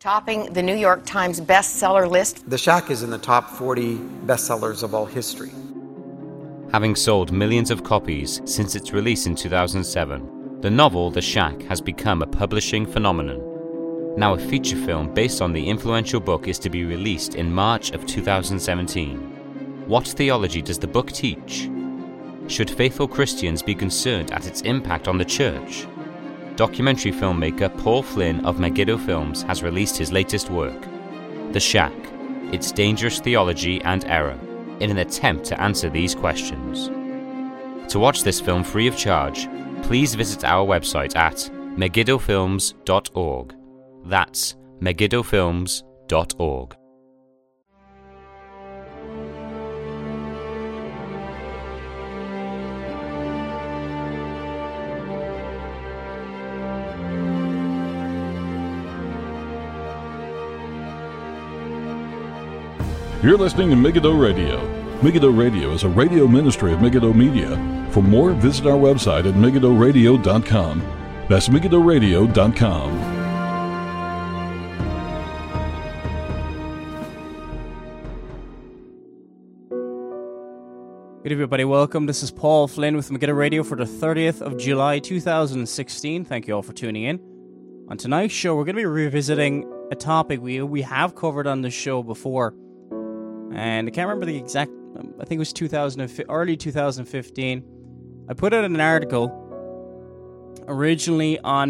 Topping the New York Times bestseller list. The Shack is in the top 40 bestsellers of all history. Having sold millions of copies since its release in 2007, the novel The Shack has become a publishing phenomenon. Now a feature film based on the influential book is to be released in March of 2017. What theology does the book teach? Should faithful Christians be concerned at its impact on the church? Documentary filmmaker Paul Flynn of Megiddo Films has released his latest work, The Shack, Its Dangerous Theology and Error, in an attempt to answer these questions. To watch this film free of charge, please visit our website at megiddofilms.org. That's megiddofilms.org. You're listening to Megiddo Radio. Megiddo Radio is a radio ministry of Megiddo Media. For more, visit our website at megiddoradio.com. That's megiddoradio.com. Good evening, everybody. Welcome. This is Paul Flynn with Megiddo Radio for the 30th of July, 2016. Thank you all for tuning in. On tonight's show, we're going to be revisiting a topic we have covered on the show before. And I can't remember the exact, I think it was early 2015. I put out an article originally on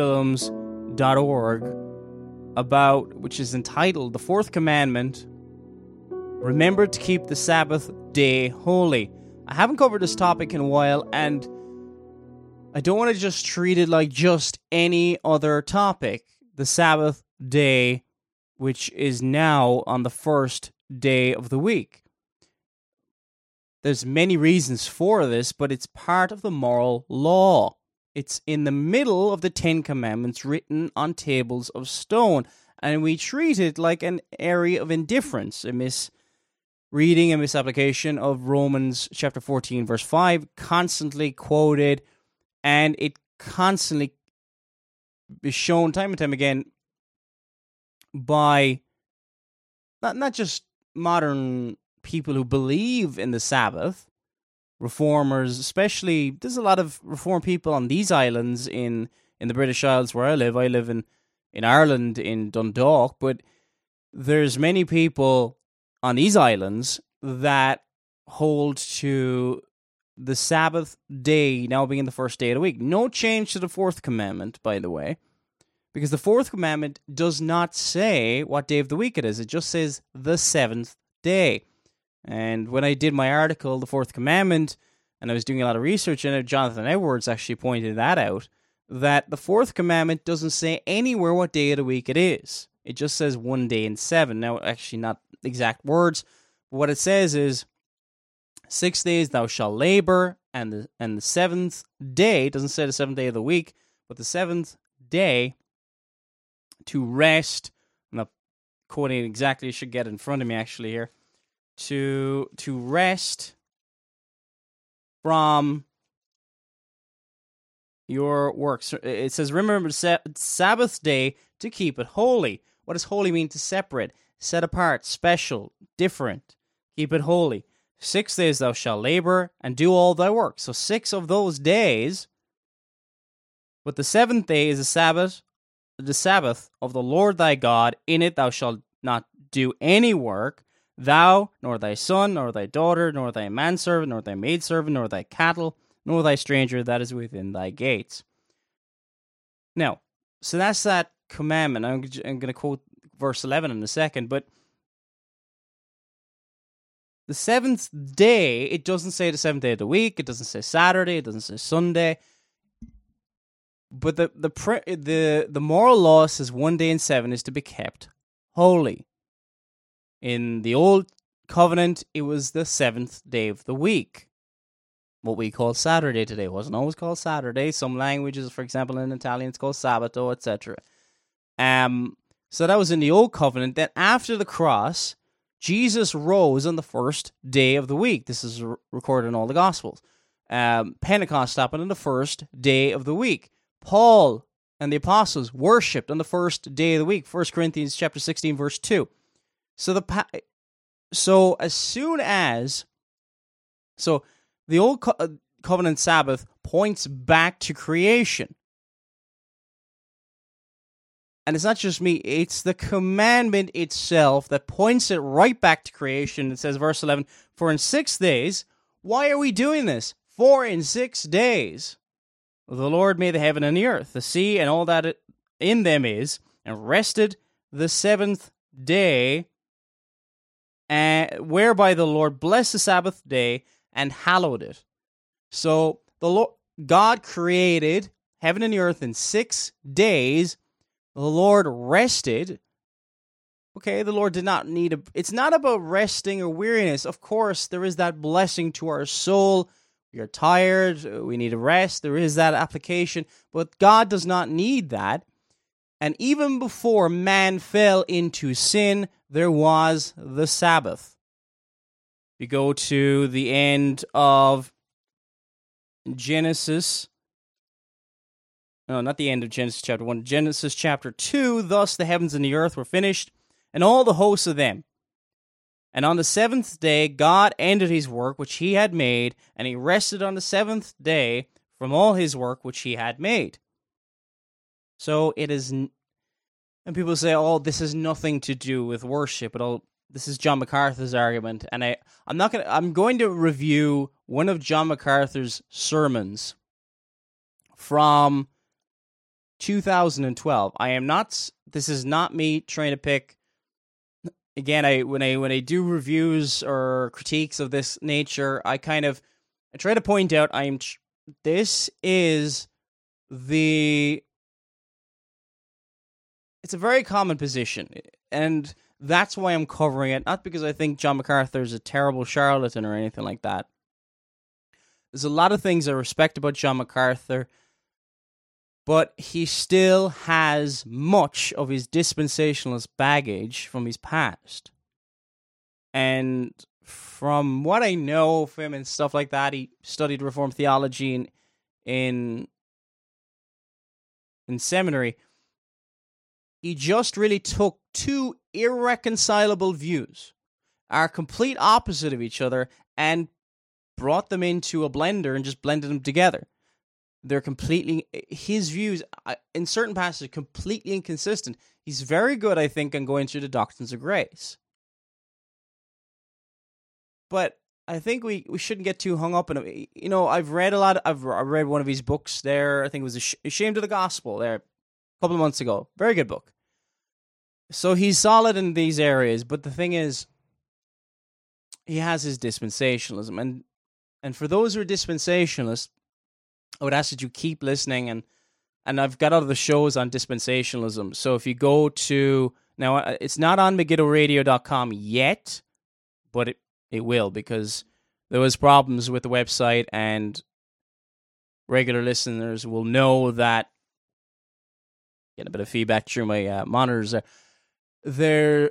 megiddofilms.org which is entitled The Fourth Commandment, Remember to Keep the Sabbath Day Holy. I haven't covered this topic in a while, and I don't want to just treat it like just any other topic. The Sabbath day, which is now on the first day of the week. There's many reasons for this, but it's part of the moral law. It's in the middle of the Ten Commandments written on tables of stone, and we treat it like an area of indifference, a misreading, a misapplication of Romans chapter 14, verse 5, constantly quoted, and it constantly is shown time and time again by not just modern people who believe in the Sabbath, reformers especially. There's a lot of reformed people on these islands in the British Isles where I live. I live in Ireland, in Dundalk, but there's many people on these islands that hold to the Sabbath day now being the first day of the week. No change to the fourth commandment, by the way, because the fourth commandment does not say what day of the week it is. It just says the seventh day. And when I did my article, The Fourth Commandment, and I was doing a lot of research in it, Jonathan Edwards actually pointed that out, that the fourth commandment doesn't say anywhere what day of the week it is. It just says 1 day in 7. Now, actually not exact words, but what it says is 6 days thou shalt labor, and the seventh day, doesn't say the seventh day of the week, but the seventh day to rest. I'm not quoting it exactly, I should get it in front of me actually here. To rest from your works. It says, remember Sabbath day to keep it holy. What does holy mean? To separate, set apart, special, different. Keep it holy. 6 days thou shalt labor and do all thy work. So 6 of those days, but the seventh day is the Sabbath of the Lord thy God. In it thou shalt not do any work, thou, nor thy son, nor thy daughter, nor thy manservant, nor thy maidservant, nor thy cattle, nor thy stranger that is within thy gates. Now, so that's that commandment. I'm going to quote verse 11 in a second, but the seventh day, it doesn't say the seventh day of the week, it doesn't say Saturday, it doesn't say Sunday, but the moral law says 1 day in 7 is to be kept holy. In the Old Covenant, it was the seventh day of the week. What we call Saturday today. It wasn't always called Saturday. Some languages, for example, in Italian, it's called Sabato, etc. So that was in the Old Covenant. Then after the cross, Jesus rose on the first day of the week. This is recorded in all the Gospels. Pentecost happened on the first day of the week. Paul and the apostles worshipped on the first day of the week. 1 Corinthians chapter 16, verse 2. So the old covenant Sabbath points back to creation. And it's not just me, it's the commandment itself that points it right back to creation. It says, verse 11, for in 6 days, why are we doing this? For in 6 days the Lord made the heaven and the earth, the sea, and all that in them is, and rested the 7th day, whereby the Lord blessed the Sabbath day and hallowed it. So God created heaven and the earth in 6 days. The Lord rested. Okay, the Lord did not need it's not about resting or weariness. Of course, there is that blessing to our soul. We are tired. We need a rest. There is that application. But God does not need that. And even before man fell into sin, there was the Sabbath. We go to the end of Genesis. No, not the end of Genesis chapter 1. Genesis chapter 2. Thus the heavens and the earth were finished, and all the hosts of them. And on the 7th day, God ended his work which he had made, and he rested on the 7th day from all his work which he had made. So it is, and people say, oh, this has nothing to do with worship. This is John MacArthur's argument, and I'm going to review one of John MacArthur's sermons from 2012. This is not me trying to pick. Again, when I do reviews or critiques of this nature, I try to point out it's a very common position, and that's why I'm covering it. Not because I think John MacArthur is a terrible charlatan or anything like that. There's a lot of things I respect about John MacArthur, but he still has much of his dispensationalist baggage from his past. And from what I know of him and stuff like that, he studied Reformed theology in seminary. He just really took two irreconcilable views, are complete opposite of each other, and brought them into a blender and just blended them together. They're his views, in certain passages, completely inconsistent. He's very good, I think, on going through the doctrines of grace. But I think we shouldn't get too hung up in it. You know, I've read one of his books there. I think it was Ashamed of the Gospel there a couple of months ago. Very good book. So he's solid in these areas, but the thing is, he has his dispensationalism. And for those who are dispensationalists, I would ask that you keep listening, and I've got other shows on dispensationalism. So if you go to, now it's not on MegiddoRadio.com yet, but it will, because there was problems with the website, and regular listeners will know that, getting a bit of feedback through my monitors there's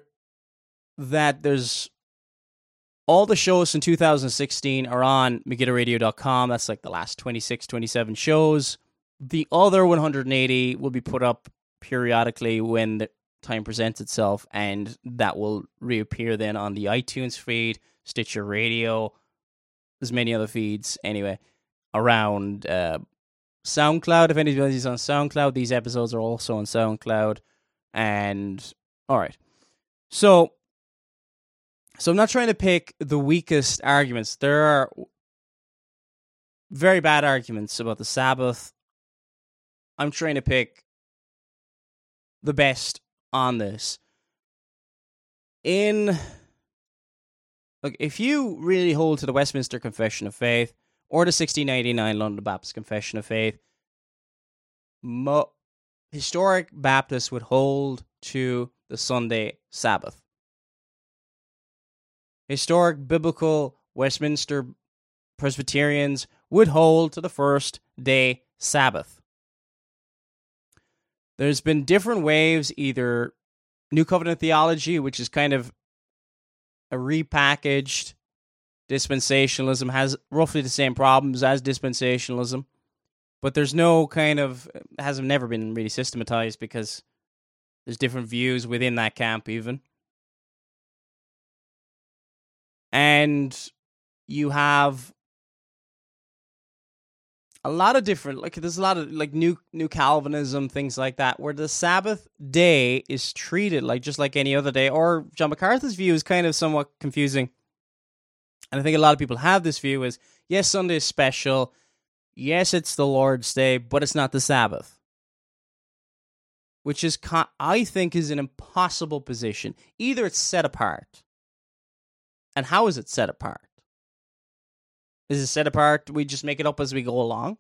all the shows in 2016 are on MegiddoRadio.com. That's like the last 26, 27 shows. The other 180 will be put up periodically when the time presents itself, and that will reappear then on the iTunes feed, Stitcher Radio, there's many other feeds anyway, around SoundCloud. If anybody's on SoundCloud, these episodes are also on SoundCloud. And, all right. So I'm not trying to pick the weakest arguments. There are very bad arguments about the Sabbath. I'm trying to pick the best on this. Look, if you really hold to the Westminster Confession of Faith or the 1689 London Baptist Confession of Faith, historic Baptists would hold to the Sunday Sabbath. Historic biblical Westminster Presbyterians would hold to the first day Sabbath. There's been different waves, either New Covenant theology, which is kind of a repackaged dispensationalism, has roughly the same problems as dispensationalism. But there's no kind of, has never been really systematized because there's different views within that camp even. And you have a lot of different, like there's a lot of like new Calvinism, things like that, where the Sabbath day is treated like just like any other day. Or John MacArthur's view is kind of somewhat confusing. And I think a lot of people have this view is, yes, Sunday is special. Yes, it's the Lord's Day, but it's not the Sabbath. Which is, I think, is an impossible position. Either it's set apart. And how is it set apart? Is it set apart, we just make it up as we go along?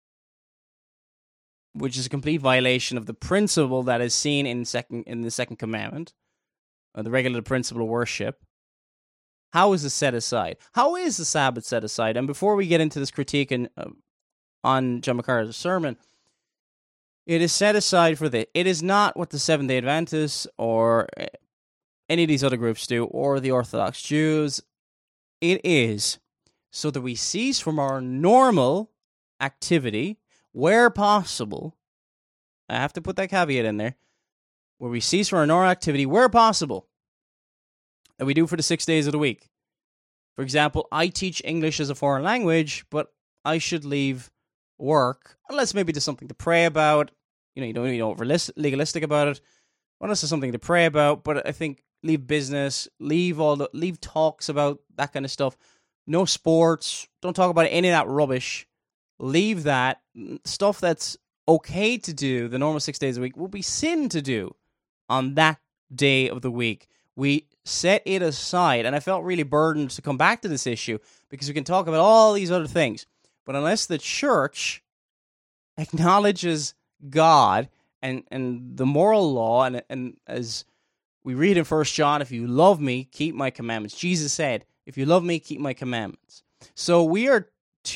Which is a complete violation of the principle that is seen in the second commandment, the regulative principle of worship. How is it set aside? How is the Sabbath set aside? And before we get into this critique on John MacArthur's sermon, it is set aside for it is not what the Seventh-day Adventists or any of these other groups do, or the Orthodox Jews. It is so that we cease from our normal activity, where possible. I have to put that caveat in there. Where we cease from our normal activity, where possible, that we do for the 6 days of the week. For example, I teach English as a foreign language, but I should leave work, unless maybe there's something to pray about. You don't need over legalistic about it. Unless there's something to pray about, but I think leave business, leave talks about that kind of stuff. No sports. Don't talk about any of that rubbish. Leave that stuff that's okay to do. The normal 6 days a week will be sin to do on that day of the week. We set it aside, and I felt really burdened to come back to this issue because we can talk about all these other things, but unless the church acknowledges God and the moral law, and as we read in 1 John, if you love me, keep my commandments. Jesus said, if you love me, keep my commandments. So we are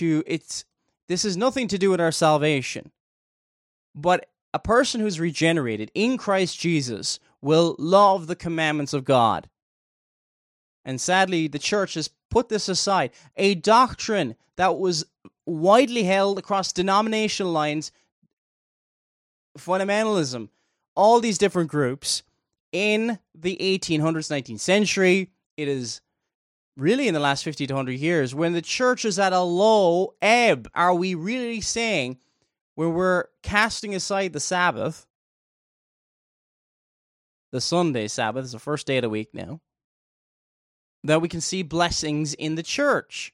this has nothing to do with our salvation, but a person who's regenerated in Christ Jesus will love the commandments of God. And sadly, the church has put this aside. A doctrine that was widely held across denominational lines, fundamentalism, all these different groups in the 1800s, 19th century. It is really in the last 50 to 100 years, when the church is at a low ebb. Are we really saying, when we're casting aside the Sabbath, the Sunday Sabbath is the first day of the week now, that we can see blessings in the church?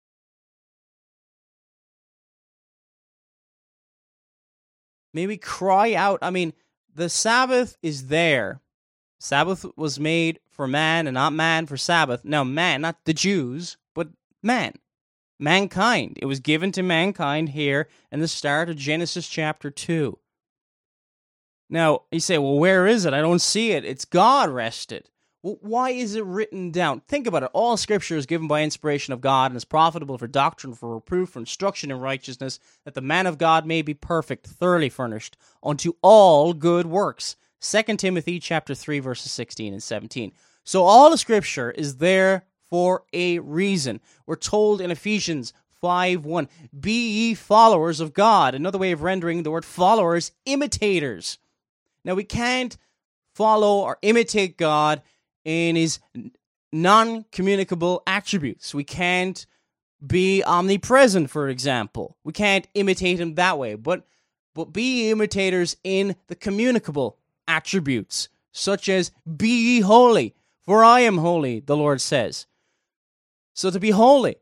Maybe cry out. I mean, the Sabbath is there. Sabbath was made for man and not man for Sabbath. Now, man, not the Jews, but man. Mankind. It was given to mankind here in the start of Genesis chapter 2. Now, you say, well, where is it? I don't see it. It's God rested. Well, why is it written down? Think about it. All Scripture is given by inspiration of God and is profitable for doctrine, for reproof, for instruction in righteousness, that the man of God may be perfect, thoroughly furnished unto all good works. 2 Timothy chapter 3, verses 16 and 17. So all the Scripture is there for a reason. We're told in Ephesians 5:1, be ye followers of God. Another way of rendering the word followers, imitators. Now, we can't follow or imitate God in his non-communicable attributes. We can't be omnipresent, for example. We can't imitate him that way, but be imitators in the communicable attributes, such as be ye holy, for I am holy, the Lord says. So to be holy,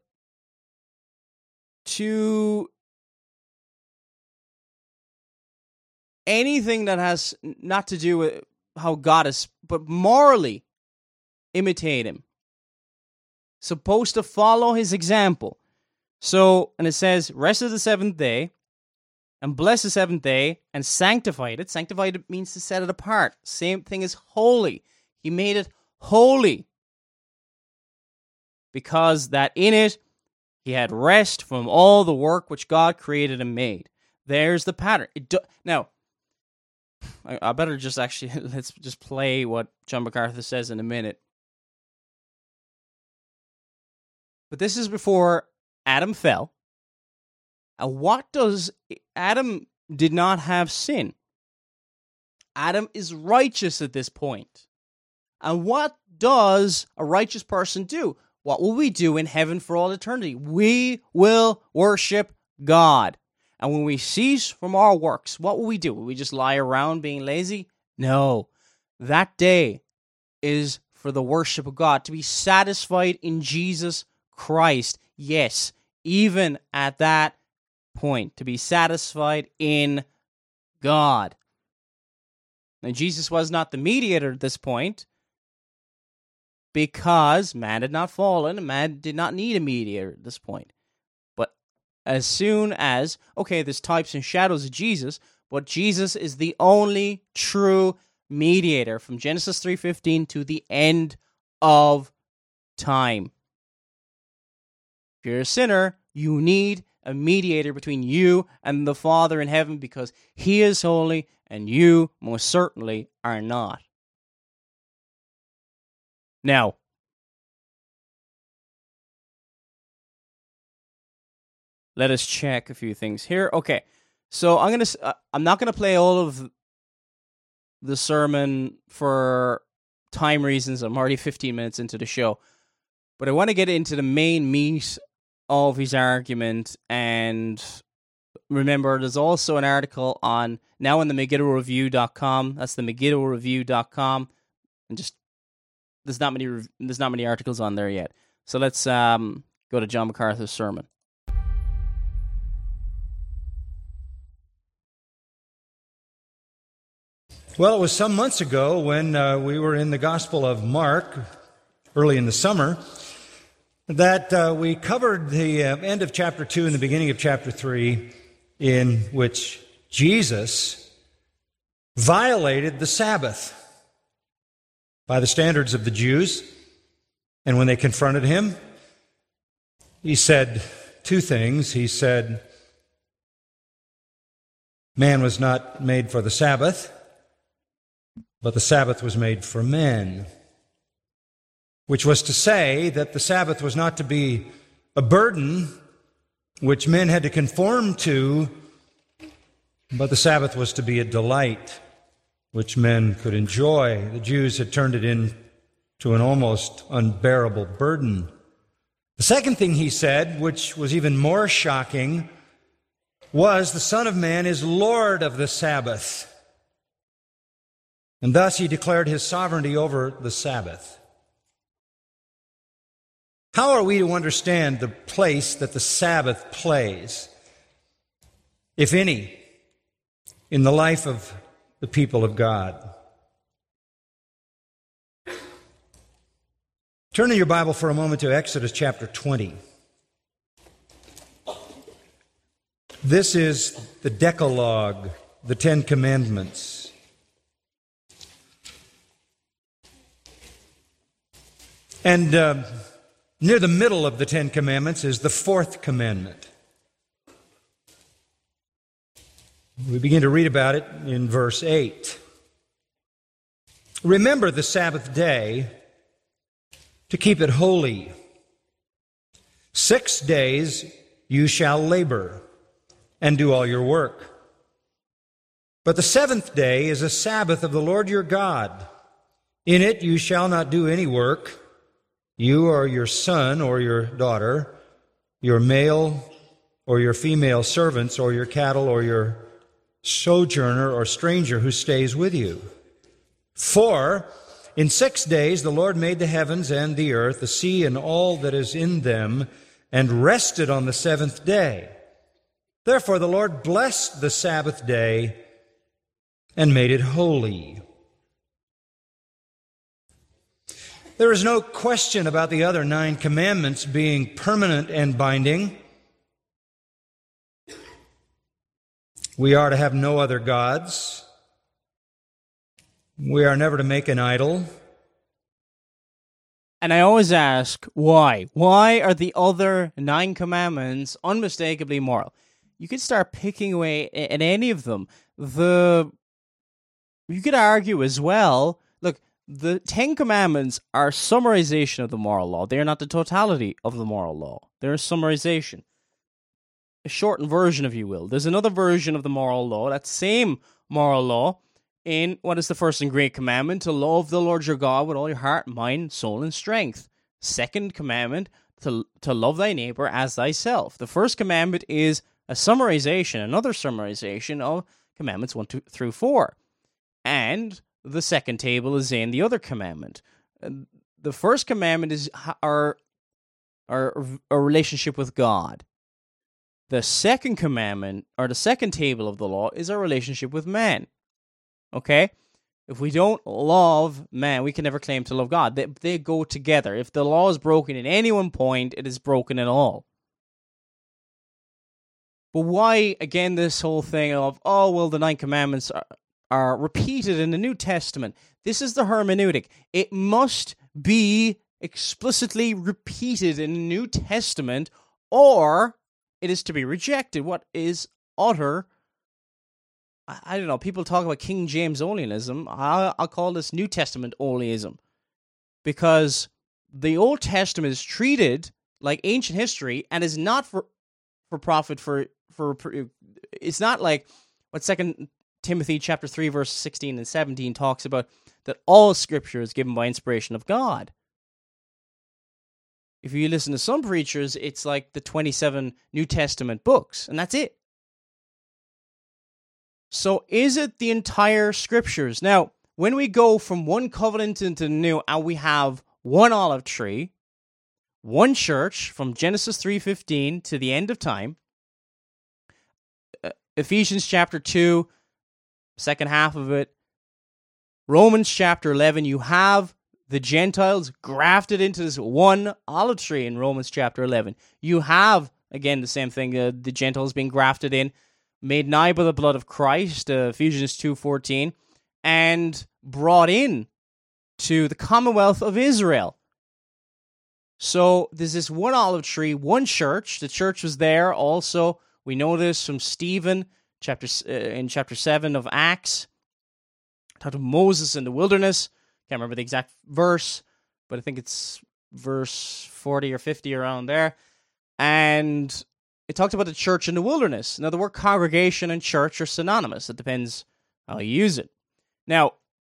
to anything that has not to do with how God is, but morally imitate him. Supposed to follow his example. So, and it says, rest of the seventh day, and bless the seventh day, and sanctified it. Sanctified it means to set it apart. Same thing as holy. He made it holy. Because that in it, he had rest from all the work which God created and made. There's the pattern. Now, I better just let's just play what John MacArthur says in a minute. But this is before Adam fell. And what does Adam did not have sin? Adam is righteous at this point. And what does a righteous person do? What will we do in heaven for all eternity? We will worship God. And when we cease from our works, what will we do? Will we just lie around being lazy? No. That day is for the worship of God, to be satisfied in Jesus Christ. Yes, even at that point, to be satisfied in God. Now, Jesus was not the mediator at this point, because man had not fallen, and man did not need a mediator at this point. But as soon as, okay, there's types and shadows of Jesus, but Jesus is the only true mediator from Genesis 3:15 to the end of time. If you're a sinner, you need a mediator between you and the Father in heaven, because he is holy and you most certainly are not. Now, let us check a few things here. Okay, so I'm not gonna play all of the sermon for time reasons. I'm already 15 minutes into the show, but I want to get into the main meat of his argument. And remember, there's also an article on now on the MegiddoReview.com. That's the MegiddoReview.com, and just there's not many articles on there yet. So let's go to John MacArthur's sermon. Well, it was some months ago when we were in the Gospel of Mark, early in the summer, that we covered the end of chapter 2 and the beginning of chapter 3, in which Jesus violated the Sabbath by the standards of the Jews. And when they confronted him, he said two things. He said, man was not made for the Sabbath, but the Sabbath was made for men, which was to say that the Sabbath was not to be a burden which men had to conform to, but the Sabbath was to be a delight which men could enjoy. The Jews had turned it into an almost unbearable burden. The second thing he said, which was even more shocking, was the Son of Man is Lord of the Sabbath. And thus he declared his sovereignty over the Sabbath. How are we to understand the place that the Sabbath plays, if any, in the life of the people of God? Turn in your Bible for a moment to Exodus chapter 20. This is the Decalogue, the Ten Commandments. And near the middle of the Ten Commandments is the fourth commandment. We begin to read about it in verse 8. Remember the Sabbath day to keep it holy. 6 days you shall labor and do all your work. But the seventh day is a Sabbath of the Lord your God. In it you shall not do any work, you or your son or your daughter, your male or your female servants, or your cattle, or your sojourner or stranger who stays with you. For in 6 days the Lord made the heavens and the earth, the sea and all that is in them, and rested on the seventh day. Therefore the Lord blessed the Sabbath day and made it holy. There is no question about the other 9 commandments being permanent and binding. We are to have no other gods. We are never to make an idol. And I always ask, why? Why are the other 9 commandments unmistakably moral? You could start picking away at any of them. You could argue as well, look, the 10 commandments are a summarization of the moral law. They are not the totality of the moral law. They're a summarization. a shortened version, if you will. There's another version of the moral law, that same moral law, in what is the first and great commandment, to love the Lord your God with all your heart, mind, soul, and strength. Second commandment, to love thy neighbor as thyself. The first commandment is another summarization of commandments 1 through 4. And the second table is in the other commandment. The first commandment is our relationship with God. The second commandment, or the second table of the law, is our relationship with man. Okay? If we don't love man, we can never claim to love God. They go together. If the law is broken at any one point, it is broken at all. But why, again, this whole thing of, the 9 commandments are repeated in the New Testament? This is the hermeneutic. It must be explicitly repeated in the New Testament, or it is to be rejected. What is utter, I don't know, people talk about King James onlyism. I'll call this New Testament onlyism, because the Old Testament is treated like ancient history and is not for profit for it's not like what 2 Timothy chapter 3 verse 16 and 17 talks about, that all scripture is given by inspiration of God. If you listen to some preachers, it's like the 27 New Testament books, and that's it. So is it the entire scriptures? Now, when we go from one covenant into the new, and we have one olive tree, one church from Genesis 3:15 to the end of time, Ephesians chapter 2, second half of it, Romans chapter 11, you have the Gentiles grafted into this one olive tree in Romans chapter 11. You have, again, the same thing, the Gentiles being grafted in, made nigh by the blood of Christ, Ephesians 2:14, and brought in to the commonwealth of Israel. So there's this one olive tree, one church. The church was there also. We know this from Stephen, in chapter 7 of Acts. Talked of Moses in the wilderness. Can't remember the exact verse, but I think it's verse 40 or 50 around there. And it talked about the church in the wilderness. Now, the word congregation and church are synonymous. It depends how you use it. Now,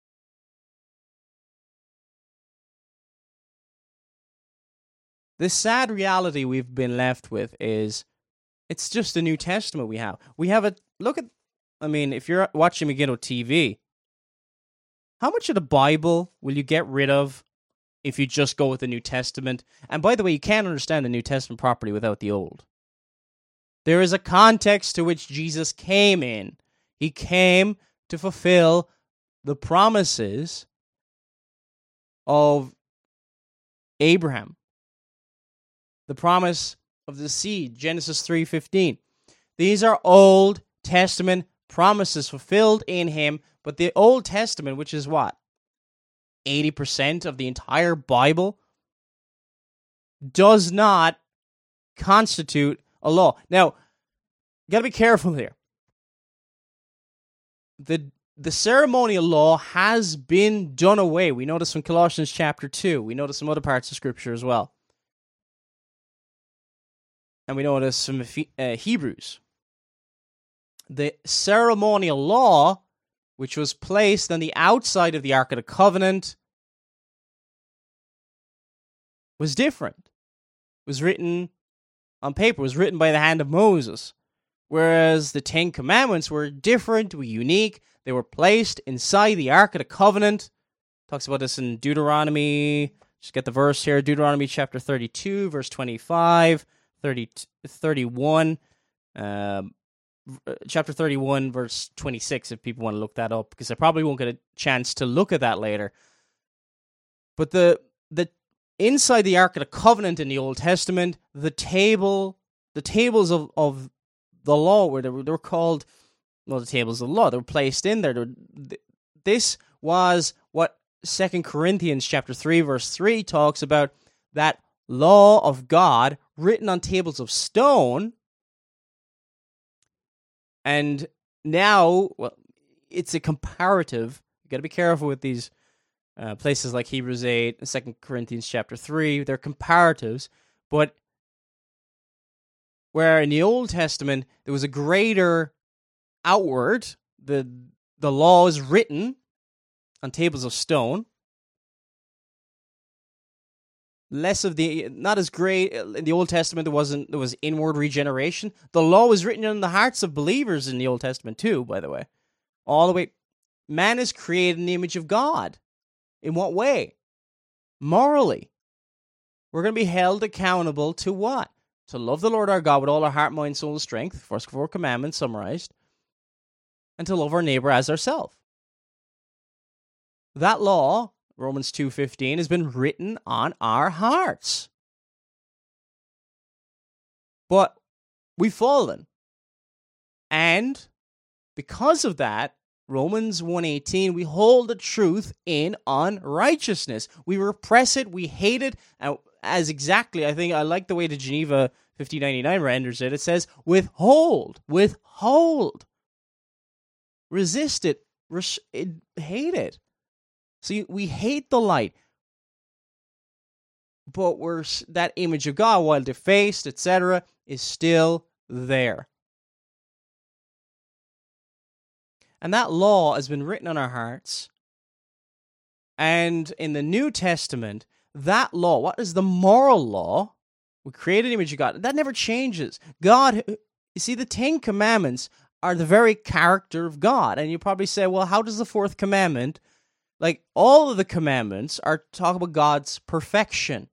the sad reality we've been left with is it's just the New Testament we have. We have if you're watching Megiddo TV, how much of the Bible will you get rid of if you just go with the New Testament? And by the way, you can't understand the New Testament properly without the Old. There is a context to which Jesus came in. He came to fulfill the promises of Abraham. The promise of the seed, Genesis 3:15. These are Old Testament promises fulfilled in him, but the Old Testament, which is what? 80% of the entire Bible, does not constitute a law. Now, you got to be careful here. The ceremonial law has been done away. We know this from Colossians chapter 2. We know this from other parts of Scripture as well. And we know this from Hebrews. The ceremonial law, which was placed on the outside of the Ark of the Covenant, was different. It was written on paper, was written by the hand of Moses. Whereas the 10 Commandments were different, were unique. They were placed inside the Ark of the Covenant. Talks about this in Deuteronomy. Just get the verse here. Deuteronomy chapter 32, verse 25, 31. Chapter 31, verse 26, if people want to look that up, because I probably won't get a chance to look at that later. But the inside the Ark of the Covenant in the Old Testament, the tables of the law, where they were called, the tables of the law, they were placed in there. This was what 2 Corinthians chapter 3, verse 3 talks about, that law of God written on tables of stone. And now, it's a comparative. You got to be careful with these places like Hebrews 8, 2 Corinthians chapter 3. They're comparatives, but Where in the Old Testament, there was a greater outward, the law is written on tables of stone. Less of not as great in the Old Testament. There was inward regeneration. The law was written in the hearts of believers in the Old Testament too, by the way. All the way, man is created in the image of God. In what way? Morally. We're going to be held accountable to what? To love the Lord our God with all our heart, mind, soul, and strength. First 4 commandments summarized. And to love our neighbor as ourselves. That law, Romans 2:15, has been written on our hearts. But we've fallen. And because of that, Romans 1:18, we hold the truth in unrighteousness. We repress it, we hate it, as exactly, I think, I like the way the Geneva 1599 renders it. It says, withhold, resist it, hate it. So we hate the light, but that image of God, while defaced, etc., is still there. And that law has been written on our hearts. And in the New Testament, that law, what is the moral law? We create an image of God. That never changes. God, you see, the 10 Commandments are the very character of God. And you probably say, well, how does the 4th commandment, like all of the commandments, are talk about God's perfection?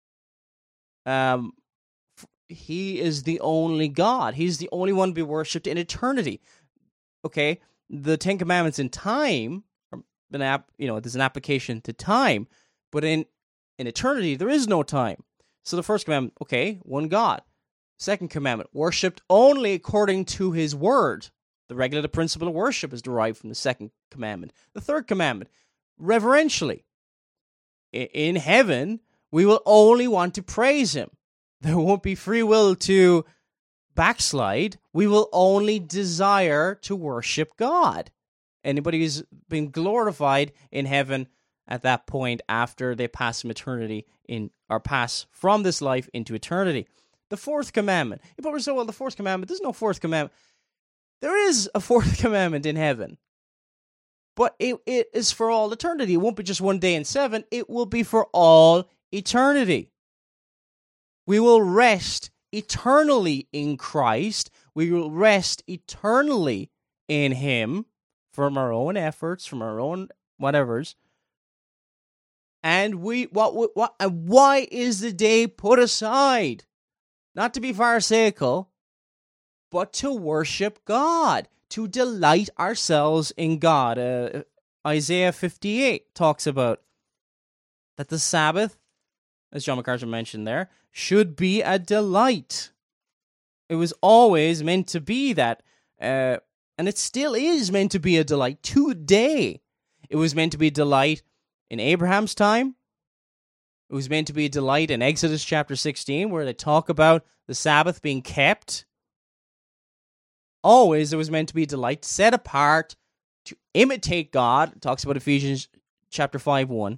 He is the only God. He's the only one to be worshipped in eternity. Okay, the 10 Commandments in time, there's an application to time, but in eternity, there is no time. So the first commandment, okay, one God. Second commandment, worshipped only according to his word. The regulative principle of worship is derived from the second commandment. The third commandment, reverentially. In heaven, we will only want to praise him. There won't be free will to backslide. We will only desire to worship God. Anybody who's been glorified in heaven at that point after they pass from eternity pass from this life into eternity. The 4th commandment. You probably say, well, the 4th commandment, there's no 4th commandment. There is a 4th commandment in heaven. But it is for all eternity. It won't be just one day in 7. It will be for all eternity. We will rest eternally in Christ. We will rest eternally in him from our own efforts, from our own whatevers. And why is the day put aside? Not to be pharisaical, but to worship God, to delight ourselves in God. Isaiah 58 talks about that the Sabbath, as John MacArthur mentioned there, should be a delight. It was always meant to be that, and it still is meant to be a delight today. It was meant to be a delight in Abraham's time. It was meant to be a delight in Exodus chapter 16, where they talk about the Sabbath being kept. Always it was meant to be a delight, set apart to imitate God. It talks about Ephesians chapter 5:1.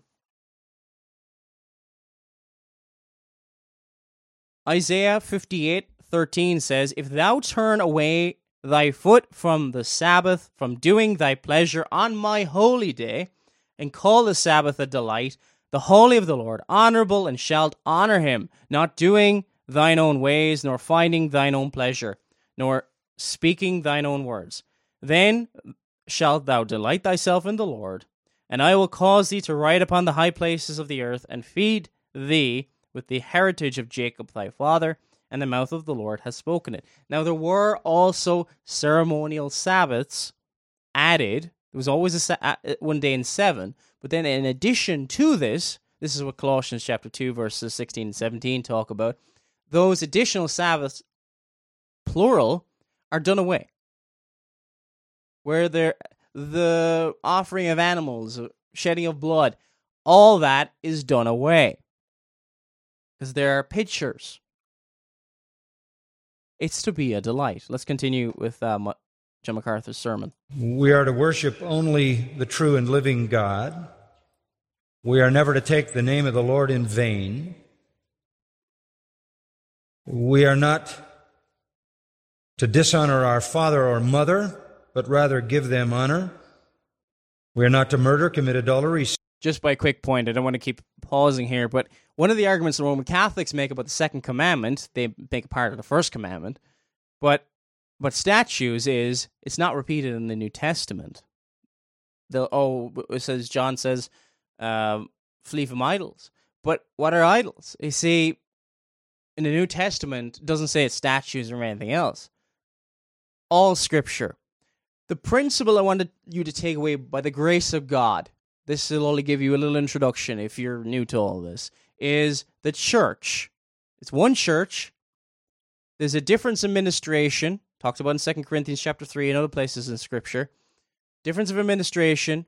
Isaiah 58:13 says, if thou turn away thy foot from the Sabbath, from doing thy pleasure on my holy day, and call the Sabbath a delight, the holy of the Lord, honorable, and shalt honor him, not doing thine own ways, nor finding thine own pleasure, nor speaking thine own words. Then shalt thou delight thyself in the Lord, and I will cause thee to ride upon the high places of the earth, and feed thee with the heritage of Jacob thy father, and the mouth of the Lord has spoken it. Now there were also ceremonial Sabbaths added. There was always one day in 7, but then in addition to this is what Colossians chapter 2, verses 16 and 17 talk about. Those additional Sabbaths, plural, are done away. Where the offering of animals, shedding of blood, all that is done away. Because there are pictures. It's to be a delight. Let's continue with John MacArthur's sermon. We are to worship only the true and living God. We are never to take the name of the Lord in vain. We are not to dishonor our father or mother, but rather give them honor. We are not to murder, commit adultery. Just by a quick point, I don't want to keep pausing here, but one of the arguments the Roman Catholics make about the second commandment, they make a part of the first commandment, but statues is, it's not repeated in the New Testament. It says, John says, flee from idols. But what are idols? You see, in the New Testament, it doesn't say it's statues or anything else. All Scripture. The principle I wanted you to take away by the grace of God, this will only give you a little introduction if you're new to all this, is the church. It's one church. There's a difference in administration, talked about in 2 Corinthians chapter 3 and other places in Scripture. Difference of administration.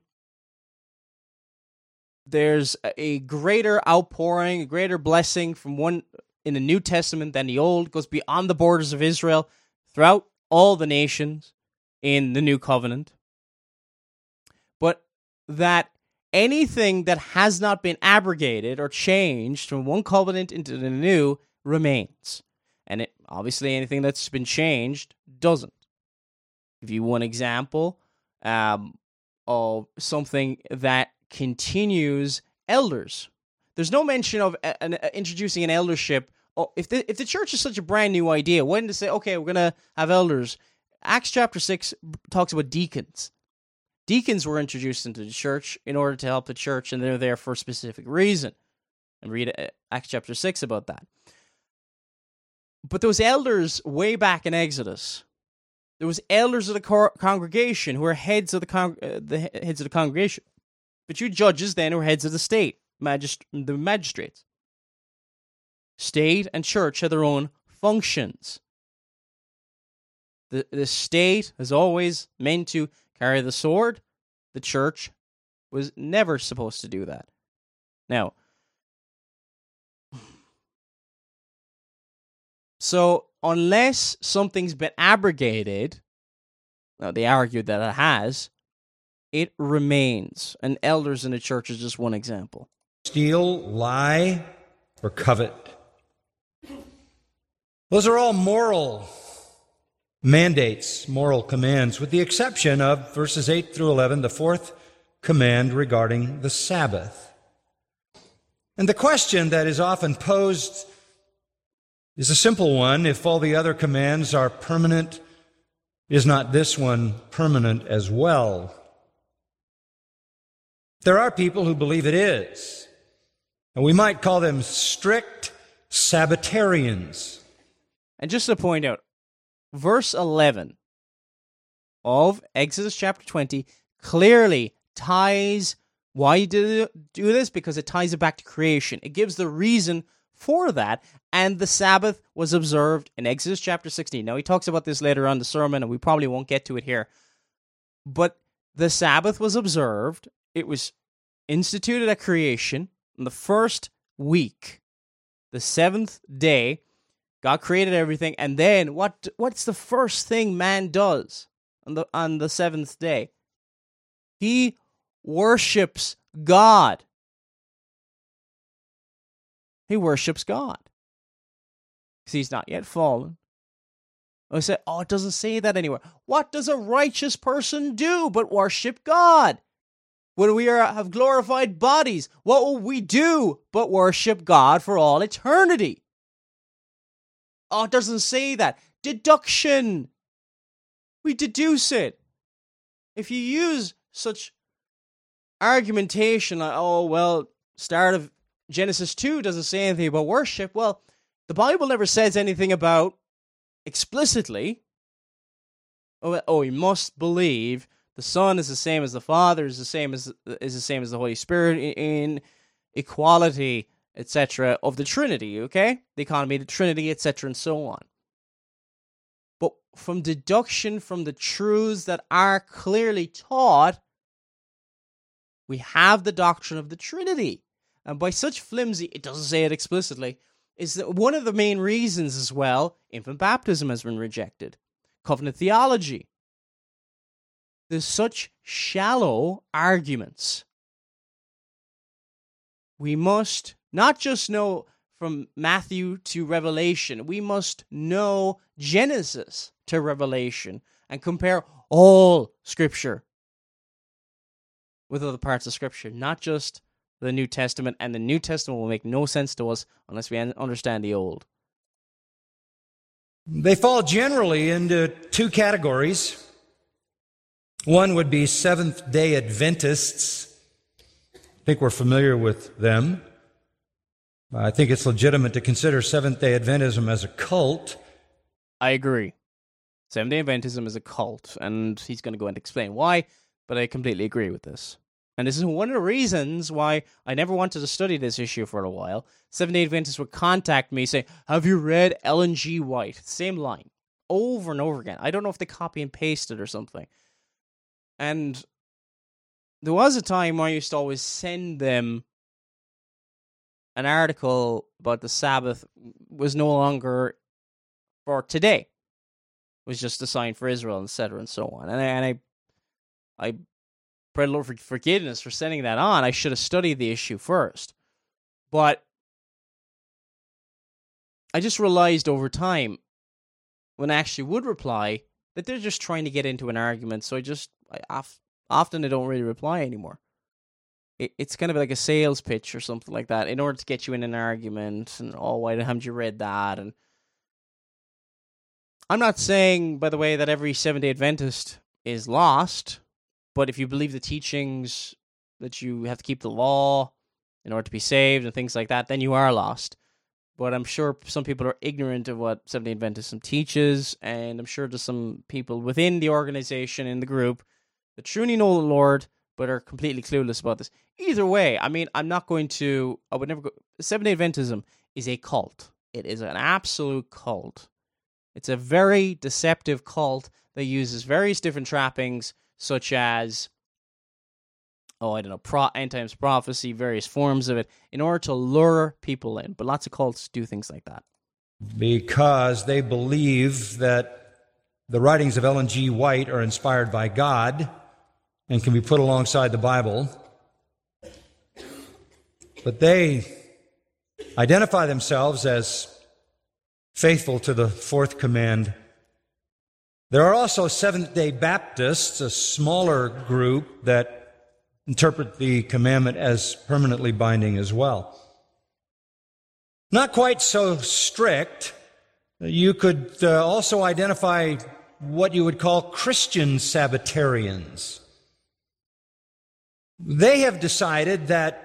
There's a greater outpouring, a greater blessing from one in the New Testament than the Old. It goes beyond the borders of Israel throughout all the nations in the New Covenant. But that anything that has not been abrogated or changed from one covenant into the new remains. And obviously anything that's been changed doesn't. Give you one example of something that continues: elders. There's no mention of introducing an eldership. If the church is such a brand new idea, when to say, okay, we're going to have elders? Acts chapter 6 talks about deacons. Deacons were introduced into the church in order to help the church, and they're there for a specific reason. And read Acts chapter 6 about that. But those elders way back in Exodus, there was elders of the congregation who were heads of the heads of the congregation. But you judges then were heads of the state, the magistrates. State and church had their own functions. The state is always meant to carry the sword. The church was never supposed to do that. Now, so unless something's been abrogated, now they argued that it has, it remains. And elders in the church is just one example. Steal, lie, or covet. Those are all moral mandates, moral commands, with the exception of verses 8 through 11, the fourth command regarding the Sabbath. And the question that is often posed is a simple one. If all the other commands are permanent, is not this one permanent as well? There are people who believe it is, and we might call them strict Sabbatarians. And just to point out, verse 11 of Exodus chapter 20 clearly ties, why did it do this? Because it ties it back to creation. It gives the reason for that, and the Sabbath was observed in Exodus chapter 16. Now, he talks about this later on in the sermon, and we probably won't get to it here. But the Sabbath was observed. It was instituted at creation in the first week, the seventh day. God created everything, and then what's the first thing man does on the seventh day? He worships God. He worships God. Because he's not yet fallen. I said, it doesn't say that anywhere. What does a righteous person do but worship God? When we have glorified bodies, what will we do but worship God for all eternity? It doesn't say that. Deduction. We deduce it. If you use such argumentation like, start of Genesis 2 doesn't say anything about worship. Well, the Bible never says anything about explicitly, you must believe the Son is the same as the Father, is the same as the Holy Spirit in equality, etc., of the Trinity, okay? The economy of the Trinity, etc., and so on. But from deduction from the truths that are clearly taught, we have the doctrine of the Trinity. And by such flimsy, it doesn't say it explicitly, is that one of the main reasons as well, infant baptism has been rejected. Covenant theology. There's such shallow arguments. We must not just know from Matthew to Revelation. We must know Genesis to Revelation and compare all Scripture with other parts of Scripture, not just the New Testament. And the New Testament will make no sense to us unless we understand the Old. They fall generally into two categories. One would be Seventh-day Adventists. I think we're familiar with them. I think it's legitimate to consider Seventh-day Adventism as a cult. I agree. Seventh-day Adventism is a cult, and he's going to go and explain why, but I completely agree with this. And this is one of the reasons why I never wanted to study this issue for a while. Seventh-day Adventists would contact me, say, have you read Ellen G. White? Same line, over and over again. I don't know if they copy and paste it or something. And there was a time where I used to always send them an article about the Sabbath was no longer for today. It was just a sign for Israel, etc., and so on. And I pray the Lord for forgiveness for sending that on. I should have studied the issue first. But I just realized over time, when I actually would reply, that they're just trying to get into an argument. So often I don't really reply anymore. It's kind of like a sales pitch or something like that in order to get you in an argument. And, why haven't you read that? And I'm not saying, by the way, that every Seventh-day Adventist is lost. But if you believe the teachings that you have to keep the law in order to be saved and things like that, then you are lost. But I'm sure some people are ignorant of what Seventh-day Adventism teaches, and I'm sure there's some people within the organization, in the group, that truly know the Lord, but are completely clueless about this. Either way, I mean, I would never go. Seventh-day Adventism is a cult. It is an absolute cult. It's a very deceptive cult that uses various different trappings, such as, end times prophecy, various forms of it, in order to lure people in. But lots of cults do things like that. Because they believe that the writings of Ellen G. White are inspired by God and can be put alongside the Bible. But they identify themselves as faithful to the fourth command. There are also Seventh-day Baptists, a smaller group that interpret the commandment as permanently binding as well. Not quite so strict. You could also identify what you would call Christian Sabbatarians. They have decided that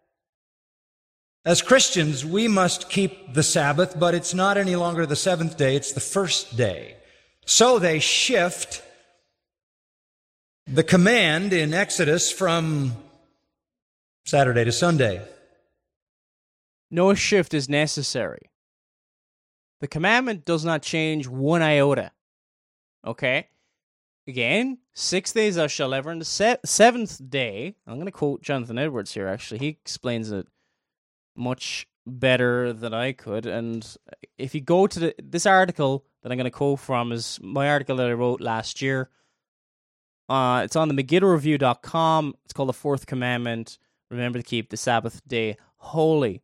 as Christians we must keep the Sabbath, but it's not any longer the seventh day, it's the first day. So they shift the command in Exodus from Saturday to Sunday. No shift is necessary. The commandment does not change one iota. Okay? Again, 6 days thou shalt labor, and the seventh day, I'm going to quote Jonathan Edwards here, actually. He explains it much better than I could. And if you go to this article that I'm going to quote from is my article that I wrote last year. It's on the MegiddoReview.com. It's called The Fourth Commandment. Remember to keep the Sabbath day holy.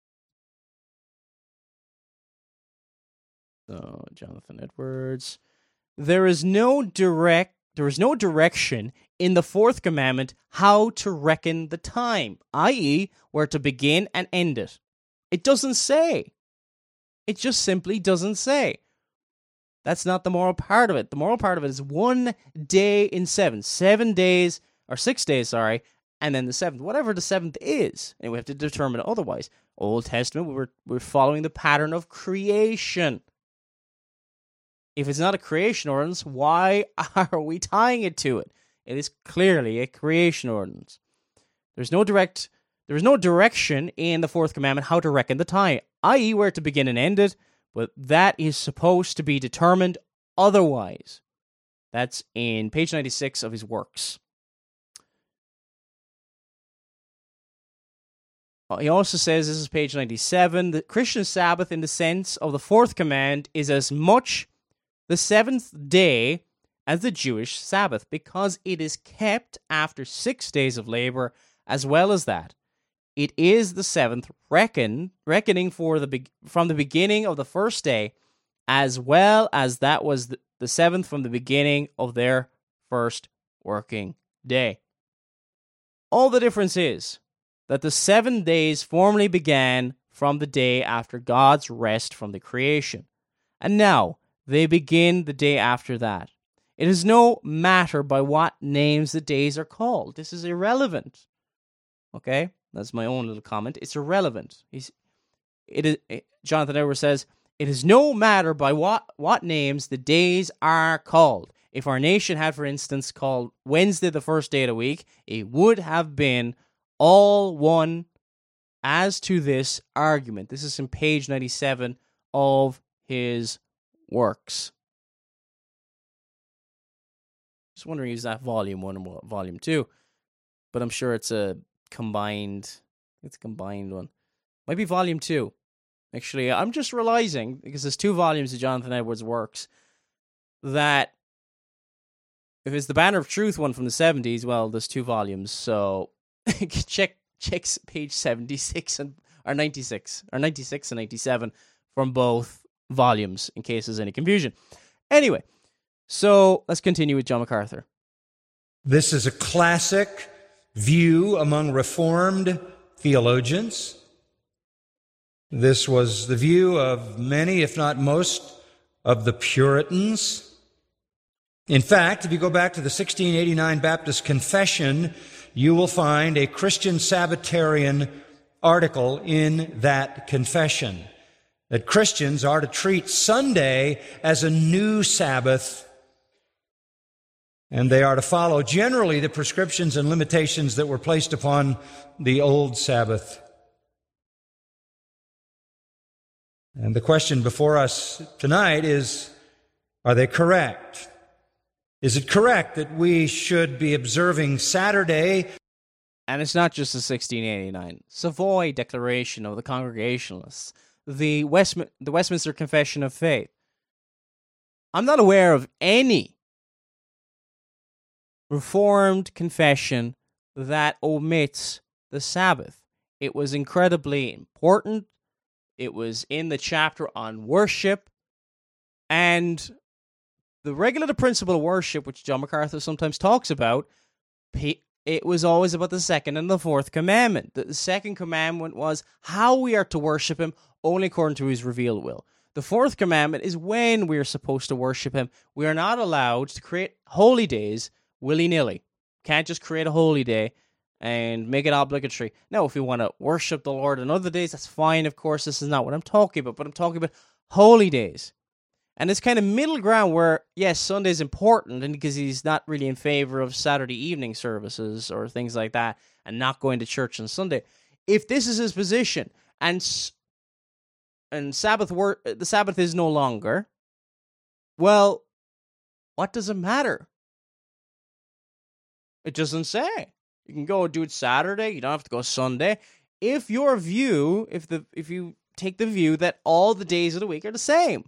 So, Jonathan Edwards. There is no direction in the fourth commandment how to reckon the time, i.e., where to begin and end it. It doesn't say. It just simply doesn't say. That's not the moral part of it. The moral part of it is 1 day in 7. 7 days, or 6 days, sorry, and then the seventh. Whatever the seventh is. And we have to determine otherwise. Old Testament, we're following the pattern of creation. If it's not a creation ordinance, why are we tying it to it? It is clearly a creation ordinance. There is no direction in the fourth commandment how to reckon the time, i.e., where to begin and end it, but that is supposed to be determined otherwise. That's in page 96 of his works. He also says, this is page 97, the Christian Sabbath in the sense of the fourth command is as much the seventh day as the Jewish Sabbath, because it is kept after 6 days of labor as well as that. It is the seventh, reckoning from the beginning of the first day, as well as that was the seventh from the beginning of their first working day. All the difference is that the 7 days formally began from the day after God's rest from the creation. And now they begin the day after that. It is no matter by what names the days are called. This is irrelevant. Okay? That's my own little comment. It's irrelevant. Jonathan Edwards says, it is no matter by what names the days are called. If our nation had, for instance, called Wednesday the first day of the week, it would have been all one as to this argument. This is in page 97 of his works. Just wondering, is that volume 1 or volume 2? But I'm sure it's a combined one. Might be volume 2. Actually, I'm just realizing, because there's 2 volumes of Jonathan Edwards' works, that if it's the Banner of Truth one from the 70s, well, there's 2 volumes. So check page 76 or 96 and 97 from both volumes in case there's any confusion. Anyway, so let's continue with John MacArthur. This is a classic view among Reformed theologians. This was the view of many, if not most, of the Puritans. In fact, if you go back to the 1689 Baptist Confession, you will find a Christian Sabbatarian article in that confession that Christians are to treat Sunday as a new Sabbath, and they are to follow generally the prescriptions and limitations that were placed upon the old Sabbath. And the question before us tonight is, are they correct? Is it correct that we should be observing Saturday? And it's not just the 1689 Savoy Declaration of the Congregationalists, the Westminster Confession of Faith. I'm not aware of any Reformed confession that omits the Sabbath. It was incredibly important. It was in the chapter on worship, and the regulative principle of worship, which John MacArthur sometimes talks about, it was always about the second and the fourth commandment. The second commandment was how we are to worship him only according to his revealed will. The fourth commandment is when we are supposed to worship him. We are not allowed to create holy days willy-nilly. Can't just create a holy day and make it obligatory. Now, if we want to worship the Lord on other days, that's fine. Of course, this is not what I'm talking about, but I'm talking about holy days. And it's kind of middle ground where, yes, Sunday is important, and because he's not really in favor of Saturday evening services or things like that, and not going to church on Sunday. If this is his position, and the Sabbath is no longer, well, what does it matter? It doesn't say. You can go do it Saturday. You don't have to go Sunday. If you take the view that all the days of the week are the same.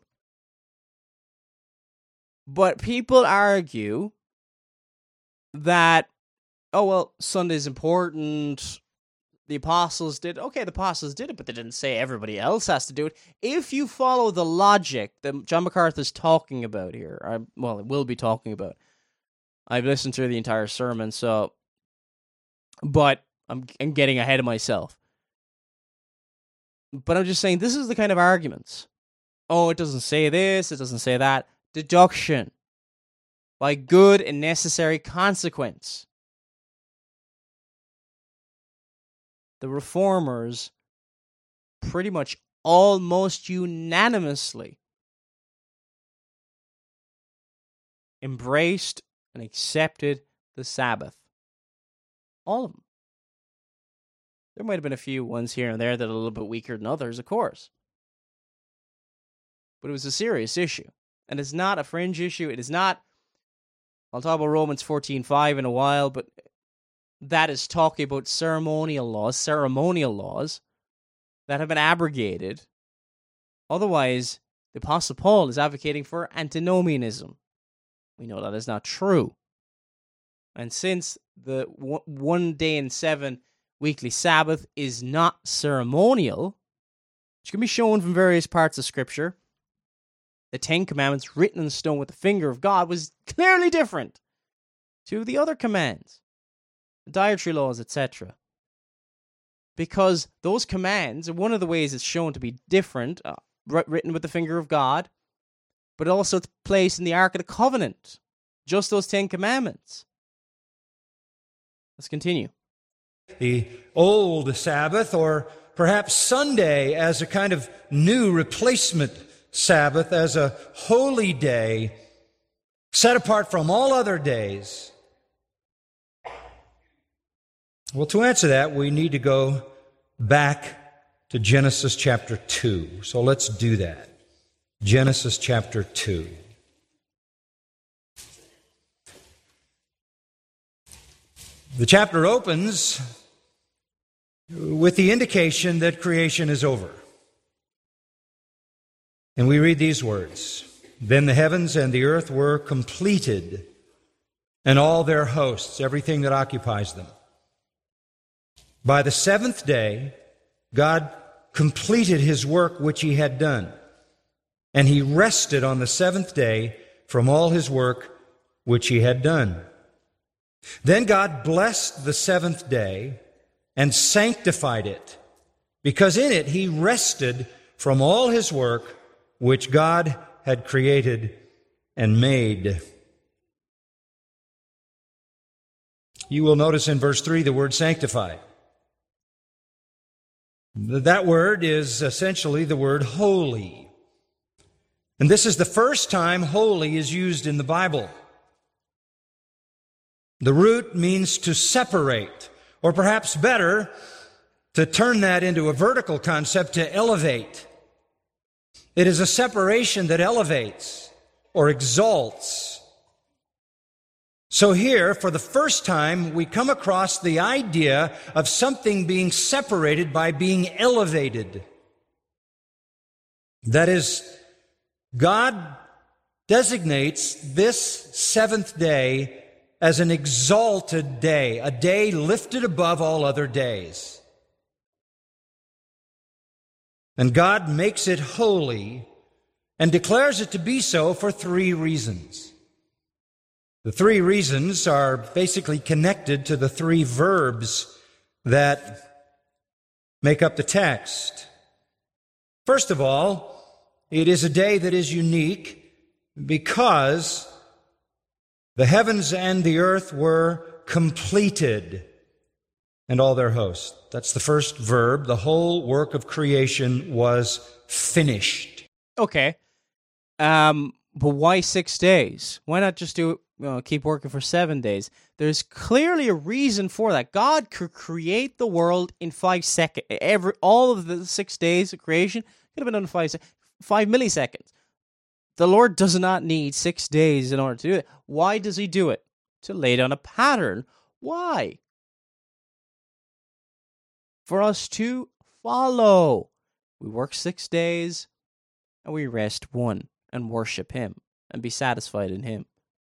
But people argue that, oh, well, Sunday's important. The apostles did. Okay, the apostles did it, but they didn't say everybody else has to do it. If you follow the logic that John MacArthur is talking about here, will be talking about. I've listened to the entire sermon, but I'm getting ahead of myself. But I'm just saying, this is the kind of arguments. Oh, it doesn't say this, it doesn't say that. Deduction by good and necessary consequence. The Reformers pretty much almost unanimously embraced and accepted the Sabbath. All of them. There might have been a few ones here and there that are a little bit weaker than others, of course. But it was a serious issue. And it's not a fringe issue. It is not. I'll talk about Romans 14:5 in a while, but that is talking about ceremonial laws that have been abrogated. Otherwise, the Apostle Paul is advocating for antinomianism. We know that is not true. And since the 1 day in 7 weekly Sabbath is not ceremonial, which can be shown from various parts of Scripture. The Ten Commandments written in stone with the finger of God was clearly different to the other commands, the dietary laws, etc. Because those commands, one of the ways it's shown to be different, written with the finger of God, but also it's placed in the Ark of the Covenant. Just those 10 commandments. Let's continue. The old Sabbath, or perhaps Sunday as a kind of new replacement Sabbath, as a holy day set apart from all other days. Well, to answer that, we need to go back to Genesis chapter 2. So let's do that. Genesis chapter 2. The chapter opens with the indication that creation is over. And we read these words, "Then the heavens and the earth were completed, and all their hosts, everything that occupies them. By the seventh day, God completed His work which He had done, and He rested on the seventh day from all His work which He had done. Then God blessed the seventh day and sanctified it, because in it He rested from all His work which God had created and made." You will notice in verse 3 the word sanctified. That word is essentially the word holy. And this is the first time holy is used in the Bible. The root means to separate, or perhaps better, to turn that into a vertical concept, to elevate. It is a separation that elevates or exalts. So here, for the first time, we come across the idea of something being separated by being elevated. That is, God designates this seventh day as an exalted day, a day lifted above all other days. And God makes it holy and declares it to be so for 3 reasons. The 3 reasons are basically connected to the 3 verbs that make up the text. First of all, it is a day that is unique because the heavens and the earth were completed, and all their hosts. That's the first verb. The whole work of creation was finished. Okay. But why 6 days? Why not just keep working for 7 days? There's clearly a reason for that. God could create the world in 5 seconds. All of the 6 days of creation could have been done in 5 milliseconds. The Lord does not need 6 days in order to do it. Why does He do it? To lay down a pattern. Why? For us to follow. We work 6 days and we rest 1 and worship Him and be satisfied in Him.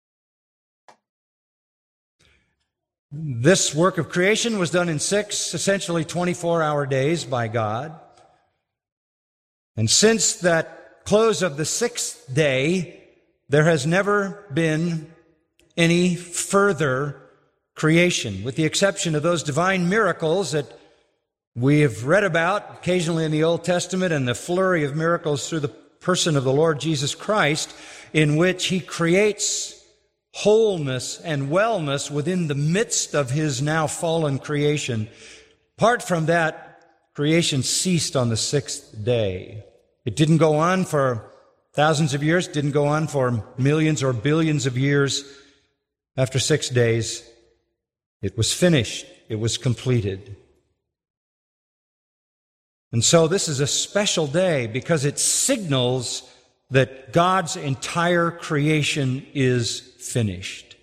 This work of creation was done in 6, essentially 24-hour days by God. And since that close of the 6th day, there has never been any further creation, with the exception of those divine miracles that we have read about occasionally in the Old Testament and the flurry of miracles through the person of the Lord Jesus Christ, in which He creates wholeness and wellness within the midst of His now fallen creation. Apart from that, creation ceased on the 6th day. It didn't go on for thousands of years, didn't go on for millions or billions of years. After 6 days, it was finished. It was completed. And so this is a special day because it signals that God's entire creation is finished.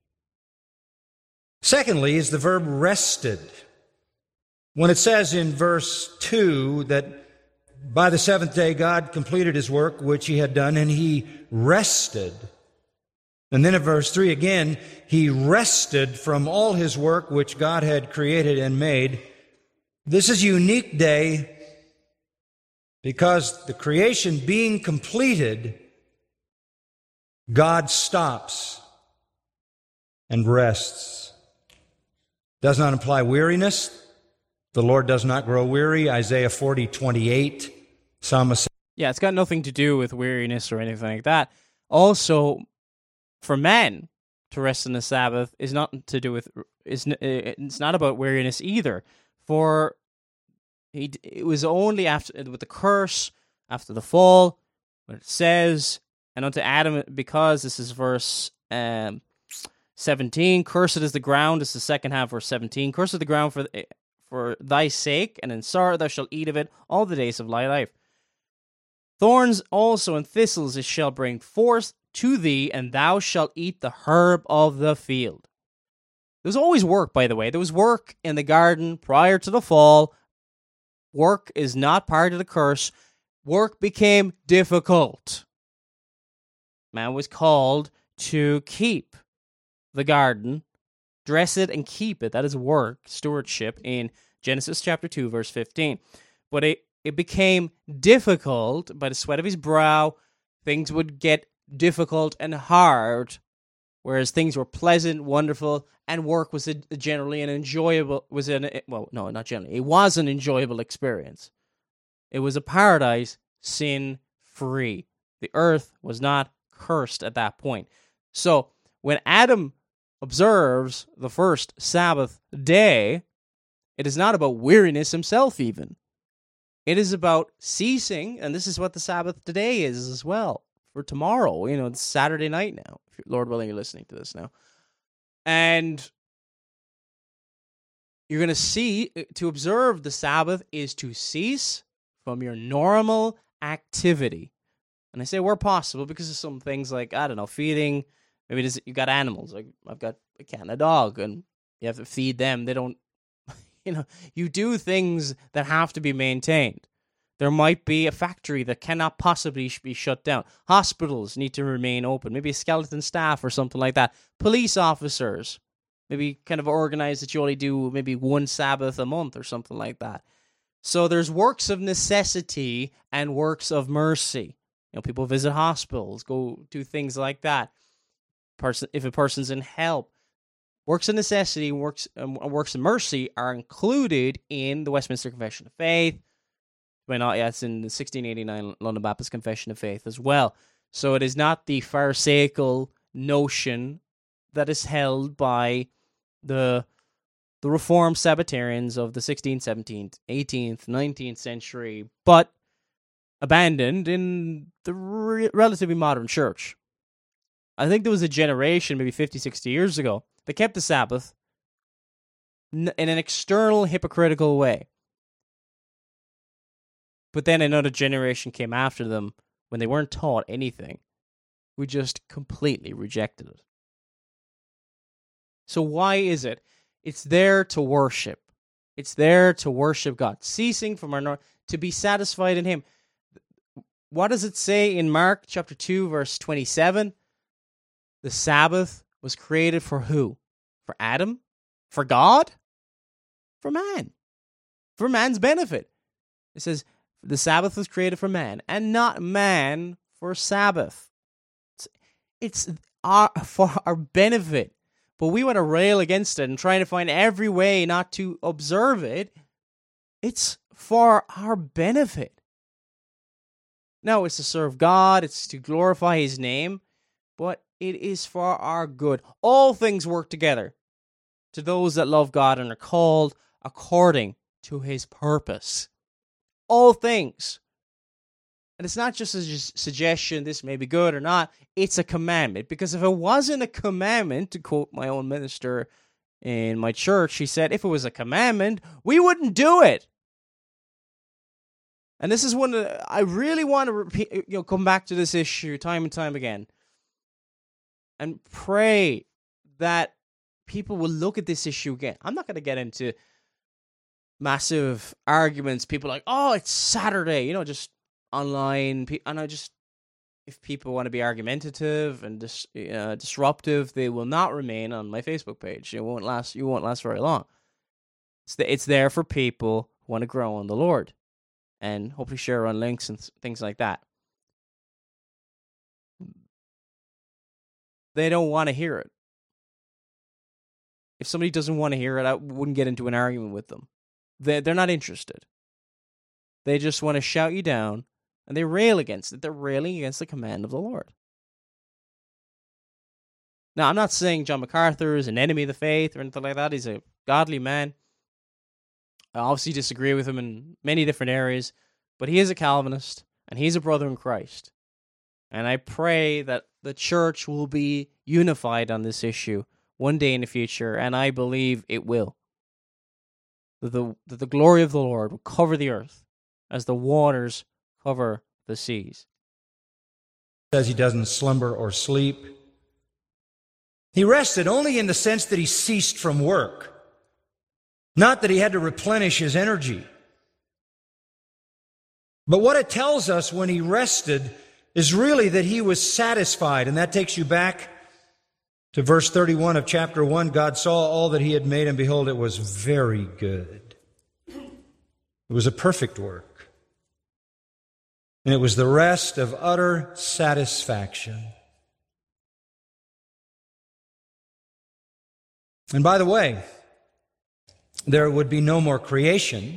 Secondly is the verb rested. When it says in verse 2 that by the 7th day God completed His work which He had done, and He rested. And then in verse 3 again, He rested from all His work which God had created and made. This is a unique day because the creation being completed, God stops and rests. Does not imply weariness. The Lord does not grow weary. Isaiah 40:28. Psalmist. Yeah, it's got nothing to do with weariness or anything like that. Also, for men to rest on the Sabbath is not to do with it's not about weariness either. For it was only after with the curse after the fall, when it says, and unto Adam, because this is verse 17, cursed is the ground. This is the second half, verse 17. Cursed is the ground for thy sake, and in sorrow thou shalt eat of it all the days of thy life. Thorns also and thistles it shall bring forth to thee, and thou shalt eat the herb of the field. There was always work, by the way. There was work in the garden prior to the fall. Work is not part of the curse. Work became difficult. Man was called to keep the garden, dress it, and keep it. That is work, stewardship, in Genesis chapter 2, verse 15. But it became difficult by the sweat of his brow. Things would get difficult and hard, whereas things were pleasant, wonderful, and work was generally an enjoyable, it was an enjoyable experience. It was a paradise, sin-free. The earth was not cursed at that point. So when Adam observes the first Sabbath day, it is not about weariness himself even. It is about ceasing, and this is what the Sabbath today is as well. For tomorrow, it's Saturday night now. If you're, Lord willing, you're listening to this now. And you're going to see, to observe the Sabbath is to cease from your normal activity. And I say where possible because of some things like, I don't know, feeding. Maybe you got animals. Like I've got a cat and a dog, and you have to feed them. They don't, you do things that have to be maintained. There might be a factory that cannot possibly be shut down. Hospitals need to remain open. Maybe a skeleton staff or something like that. Police officers, maybe kind of organized that you only do maybe one Sabbath a month or something like that. So there's works of necessity and works of mercy. People visit hospitals, go do things like that. If a person's in help, works of necessity, works of mercy are included in the Westminster Confession of Faith. It's in the 1689 London Baptist Confession of Faith as well. So it is not the Pharisaical notion that is held by the Reformed Sabbatarians of the 16th, 17th, 18th, 19th century, but abandoned in the relatively modern church. I think there was a generation, maybe 50, 60 years ago, that kept the Sabbath in an external, hypocritical way. But then another generation came after them when they weren't taught anything, who just completely rejected it. So why is it? It's there to worship. It's there to worship God, ceasing from to be satisfied in Him. What does it say in Mark chapter 2, verse 27? The Sabbath was created for who? For Adam? For God? For man. For man's benefit. It says, the Sabbath was created for man, and not man for Sabbath. It's for our benefit. But we want to rail against it and try to find every way not to observe it. It's for our benefit. No, it's to serve God, it's to glorify His name, but it is for our good. All things work together to those that love God and are called according to His purpose. All things. And it's not just a suggestion, this may be good or not. It's a commandment. Because if it wasn't a commandment, to quote my own minister in my church, she said, if it was a commandment, we wouldn't do it. And this is one I really want to repeat, come back to this issue time and time again. And pray that people will look at this issue again. I'm not going to get into massive arguments. People are like, oh, it's Saturday, just online. And if people want to be argumentative and disruptive, they will not remain on my Facebook page. You won't last very long. It's there for people who want to grow in the Lord and hopefully share on links and things like that. They don't want to hear it. If somebody doesn't want to hear it, I wouldn't get into an argument with them. They're not interested. They just want to shout you down, and they rail against it. They're railing against the command of the Lord. Now, I'm not saying John MacArthur is an enemy of the faith or anything like that. He's a godly man. I obviously disagree with him in many different areas, but he is a Calvinist, and he's a brother in Christ. And I pray that the church will be unified on this issue one day in the future, and I believe it will. That the glory of the Lord will cover the earth as the waters cover the seas. Says he doesn't slumber or sleep. He rested only in the sense that he ceased from work, not that he had to replenish his energy. But what it tells us when he rested is really that he was satisfied, and that takes you back to verse 31 of chapter 1. God saw all that he had made, and behold, it was very good. It was a perfect work. And it was the rest of utter satisfaction. And by the way, there would be no more creation.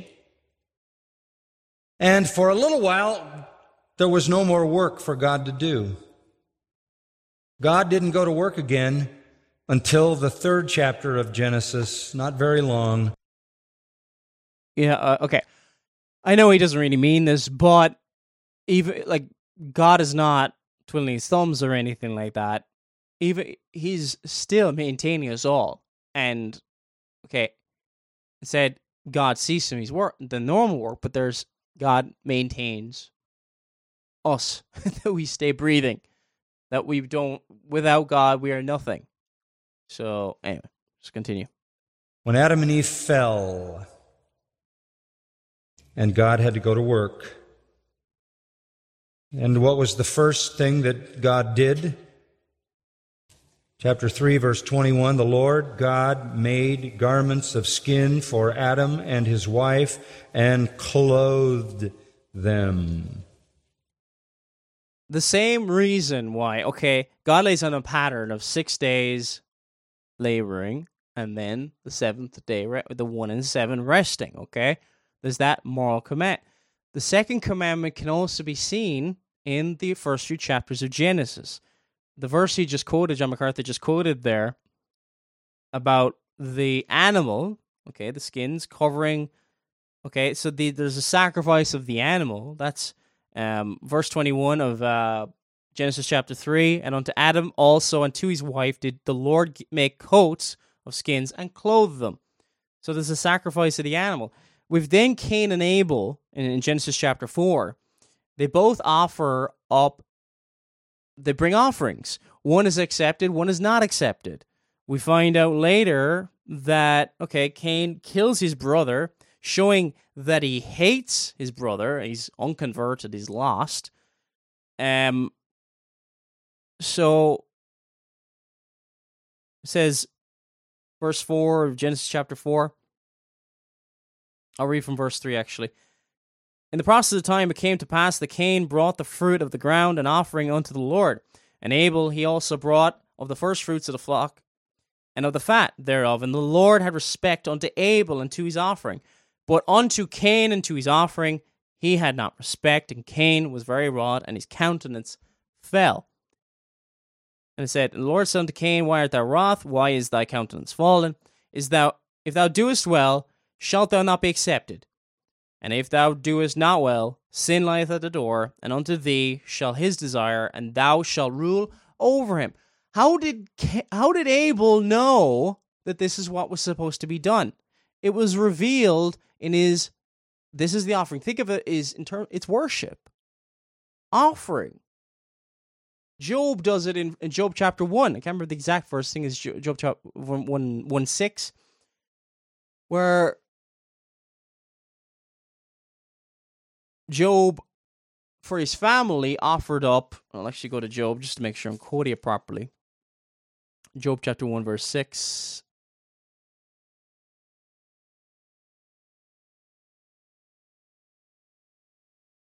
And for a little while, there was no more work for God to do. God didn't go to work again until the 3rd chapter of Genesis, not very long. Yeah, okay. I know he doesn't really mean this, but even like God is not twiddling his thumbs or anything like that. Even he's still maintaining us all. And okay, it said God ceased from his work, the normal work, but there's God maintains us, that we stay breathing, that we don't, without God, we are nothing. So, anyway, let's continue. When Adam and Eve fell, and God had to go to work, and what was the first thing that God did? Chapter 3, verse 21, the Lord God made garments of skin for Adam and his wife and clothed them. The same reason why, okay, God lays on a pattern of 6 days laboring and then the 7th day, the 1 and 7 resting, okay? There's that moral command. The second commandment can also be seen in the first few chapters of Genesis. The verse he just quoted, John MacArthur just quoted there, about the animal, okay, the skins covering, okay, so there's a sacrifice of the animal. That's verse 21 of Genesis chapter 3. And unto Adam also and to his wife did the Lord make coats of skins and clothe them. So there's a sacrifice of the animal. With then Cain and Abel in Genesis chapter 4, they both offer up, they bring offerings. One is accepted, one is not accepted. We find out later that, okay, Cain kills his brother, showing that he hates his brother. He's unconverted, he's lost. So, it says, verse 4 of Genesis chapter 4. I'll read from verse 3, actually. In the process of time, it came to pass that Cain brought the fruit of the ground, an offering unto the Lord. And Abel he also brought of the first fruits of the flock, and of the fat thereof. And the Lord had respect unto Abel and to his offering. But unto Cain and to his offering he had not respect, and Cain was very wroth, and his countenance fell. And it said, and the Lord said unto Cain, why art thou wroth? Why is thy countenance fallen? If thou doest well, shalt thou not be accepted? And if thou doest not well, sin lieth at the door, and unto thee shall his desire, and thou shalt rule over him. How did Abel know that this is what was supposed to be done? It was revealed in his, this is the offering. Think of it as, it's worship. Offering. Job does it in Job chapter 1. I can't remember the exact verse. Thing is Job chapter 1:6, where Job, for his family, offered up, I'll actually go to Job just to make sure I'm quoting it properly. Job chapter 1, verse 6.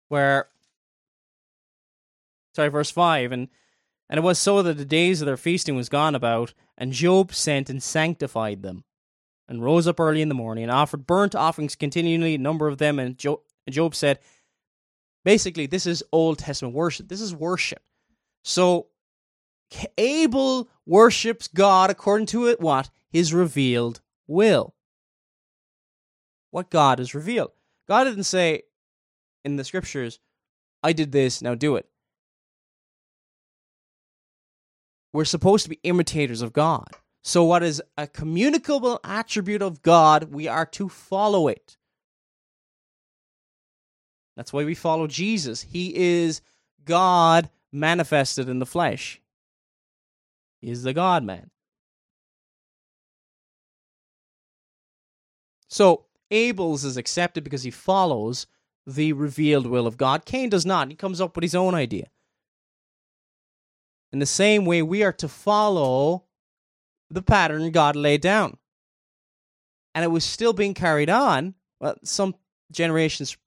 verse 5, and it was so that the days of their feasting was gone about, and Job sent and sanctified them, and rose up early in the morning, and offered burnt offerings continually, a number of them, and Job said, basically, this is Old Testament worship. This is worship. So, Abel worships God according to it, what? His revealed will. What God is revealed. God didn't say in the scriptures, I did this, now do it. We're supposed to be imitators of God. So what is a communicable attribute of God, we are to follow it. That's why we follow Jesus. He is God manifested in the flesh. He is the God-man. So Abel's is accepted because he follows the revealed will of God. Cain does not. He comes up with his own idea. In the same way, we are to follow the pattern God laid down. And it was still being carried on. Well, some generations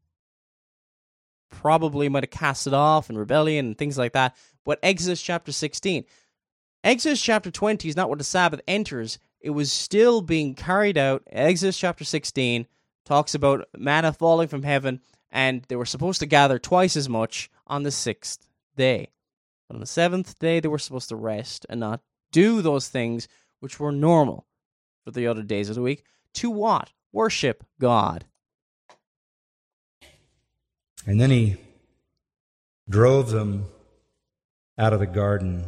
probably might have cast it off in rebellion and things like that. But Exodus chapter 16. Exodus chapter 20 is not where the Sabbath enters. It was still being carried out. Exodus chapter 16 talks about manna falling from heaven, and they were supposed to gather twice as much on the 6th day. But on the 7th day, they were supposed to rest and not do those things which were normal for the other days of the week. To what? Worship God. And then he drove them out of the garden.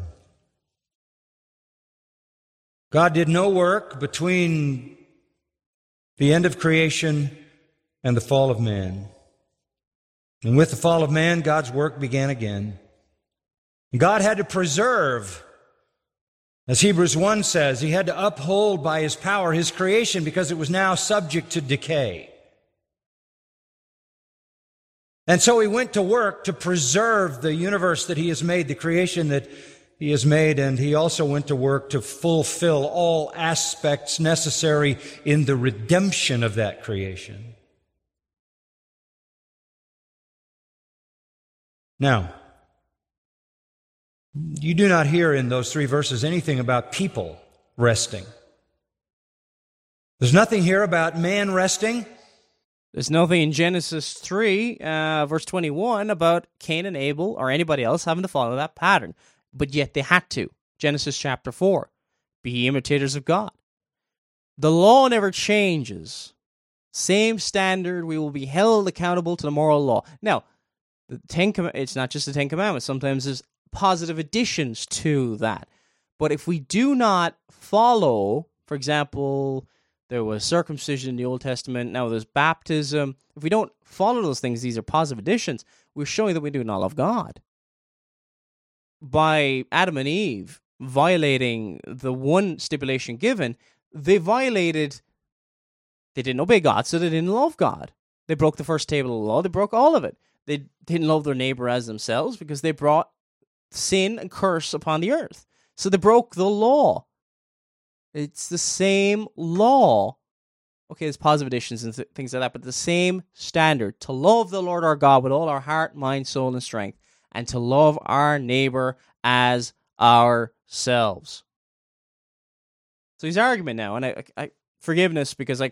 God did no work between the end of creation and the fall of man. And with the fall of man, God's work began again. God had to preserve, as Hebrews 1 says, he had to uphold by his power his creation because it was now subject to decay. And so he went to work to preserve the universe that he has made, the creation that he has made, and he also went to work to fulfill all aspects necessary in the redemption of that creation. Now, you do not hear in those 3 verses anything about people resting. There's nothing here about man resting. There's nothing in Genesis 3, verse 21, about Cain and Abel or anybody else having to follow that pattern. But yet they had to. Genesis chapter 4. Be imitators of God. The law never changes. Same standard. We will be held accountable to the moral law. Now, it's not just the 10 Commandments. Sometimes there's positive additions to that. But if we do not follow, for example, there was circumcision in the Old Testament, now there's baptism. If we don't follow those things, these are positive additions, we're showing that we do not love God. By Adam and Eve violating the one stipulation given, they didn't obey God, so they didn't love God. They broke the first table of the law, they broke all of it. They didn't love their neighbor as themselves because they brought sin and curse upon the earth. So they broke the law. It's the same law. Okay, there's positive additions and things like that, but the same standard. To love the Lord our God with all our heart, mind, soul, and strength, and to love our neighbor as ourselves. So his argument now, and I forgiveness because I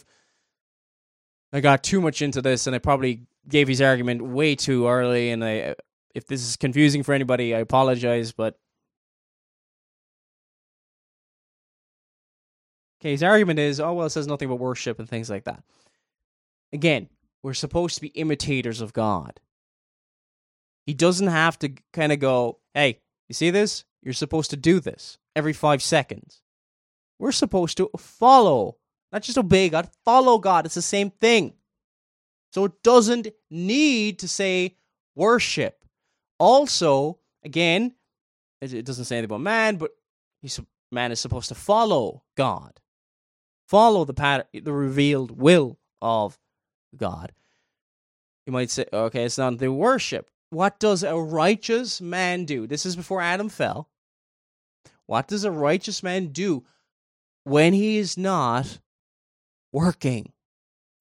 got too much into this, and I probably gave his argument way too early, and if this is confusing for anybody, I apologize, but okay, his argument is, it says nothing about worship and things like that. Again, we're supposed to be imitators of God. He doesn't have to kind of go, hey, you see this? You're supposed to do this every 5 seconds. We're supposed to follow, not just obey God, follow God. It's the same thing. So it doesn't need to say worship. Also, again, it doesn't say anything about man, but man is supposed to follow God. Follow the pattern, the revealed will of God. You might say, okay, it's not the worship. What does a righteous man do? This is before Adam fell. What does a righteous man do when he is not working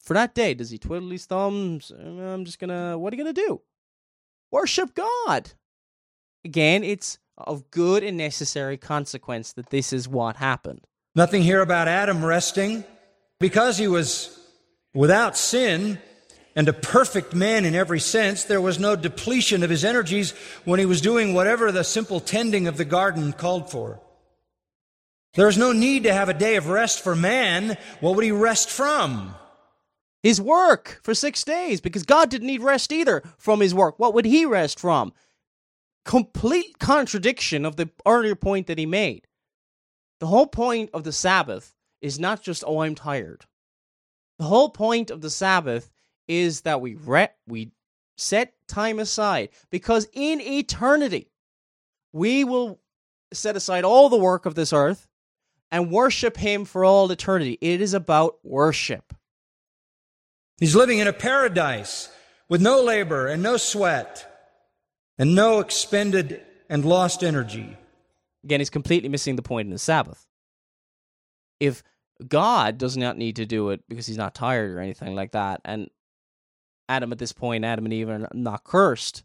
for that day, does he twiddle his thumbs? What are you going to do? Worship God. Again, it's of good and necessary consequence that this is what happened. Nothing here about Adam resting. Because he was without sin and a perfect man in every sense, there was no depletion of his energies when he was doing whatever the simple tending of the garden called for. There is no need to have a day of rest for man. What would he rest from? His work for 6 days, because God didn't need rest either from his work. What would he rest from? Complete contradiction of the earlier point that he made. The whole point of the Sabbath is not just, oh, I'm tired. The whole point of the Sabbath is that we set time aside, because in eternity, we will set aside all the work of this earth and worship him for all eternity. It is about worship. He's living in a paradise with no labor and no sweat and no expended and lost energy. Again, he's completely missing the point in the Sabbath. If God does not need to do it because he's not tired or anything like that, and Adam at this point, Adam and Eve are not cursed,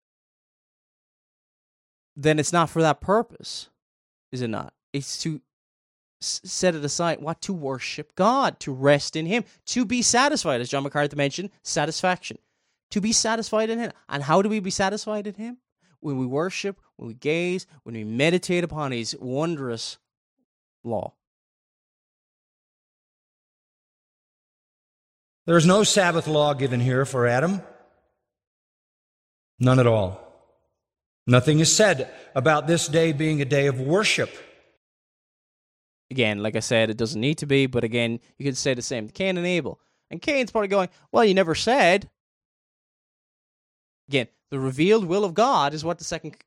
then it's not for that purpose, is it not? It's to set it aside, what? To worship God, to rest in him, to be satisfied, as John MacArthur mentioned, satisfaction. To be satisfied in him. And how do we be satisfied in him? When we worship, when we gaze, when we meditate upon his wondrous law. There's no Sabbath law given here for Adam. None at all. Nothing is said about this day being a day of worship. Again, like I said, it doesn't need to be, but again, you could say the same to Cain and Abel. And Cain's probably going, well, you never said. Again, the revealed will of God is what the second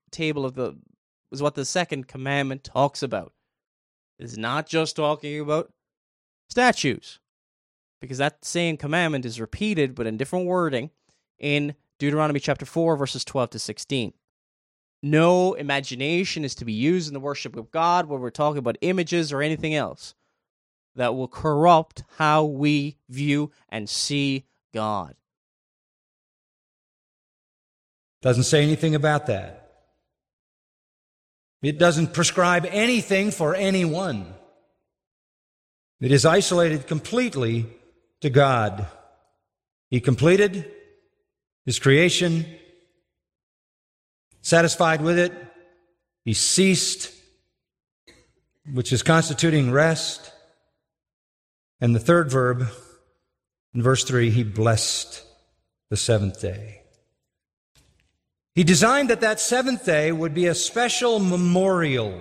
commandment talks about. It's not just talking about statues, because that same commandment is repeated, but in different wording, in Deuteronomy chapter 4, verses 12 to 16. No imagination is to be used in the worship of God where we're talking about images or anything else that will corrupt how we view and see God. Doesn't say anything about that. It doesn't prescribe anything for anyone. It is isolated completely to God. He completed his creation, satisfied with it. He ceased, which is constituting rest. And the third verb, in verse 3, he blessed the seventh day. He designed that seventh day would be a special memorial.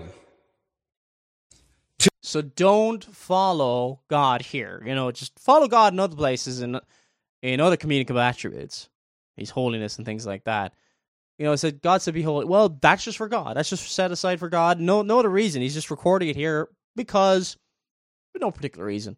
So don't follow God here. Just follow God in other places and in other communicable attributes. His holiness and things like that. It said God said be holy. Well, that's just for God. That's just set aside for God. No other reason. He's just recording it here because for no particular reason.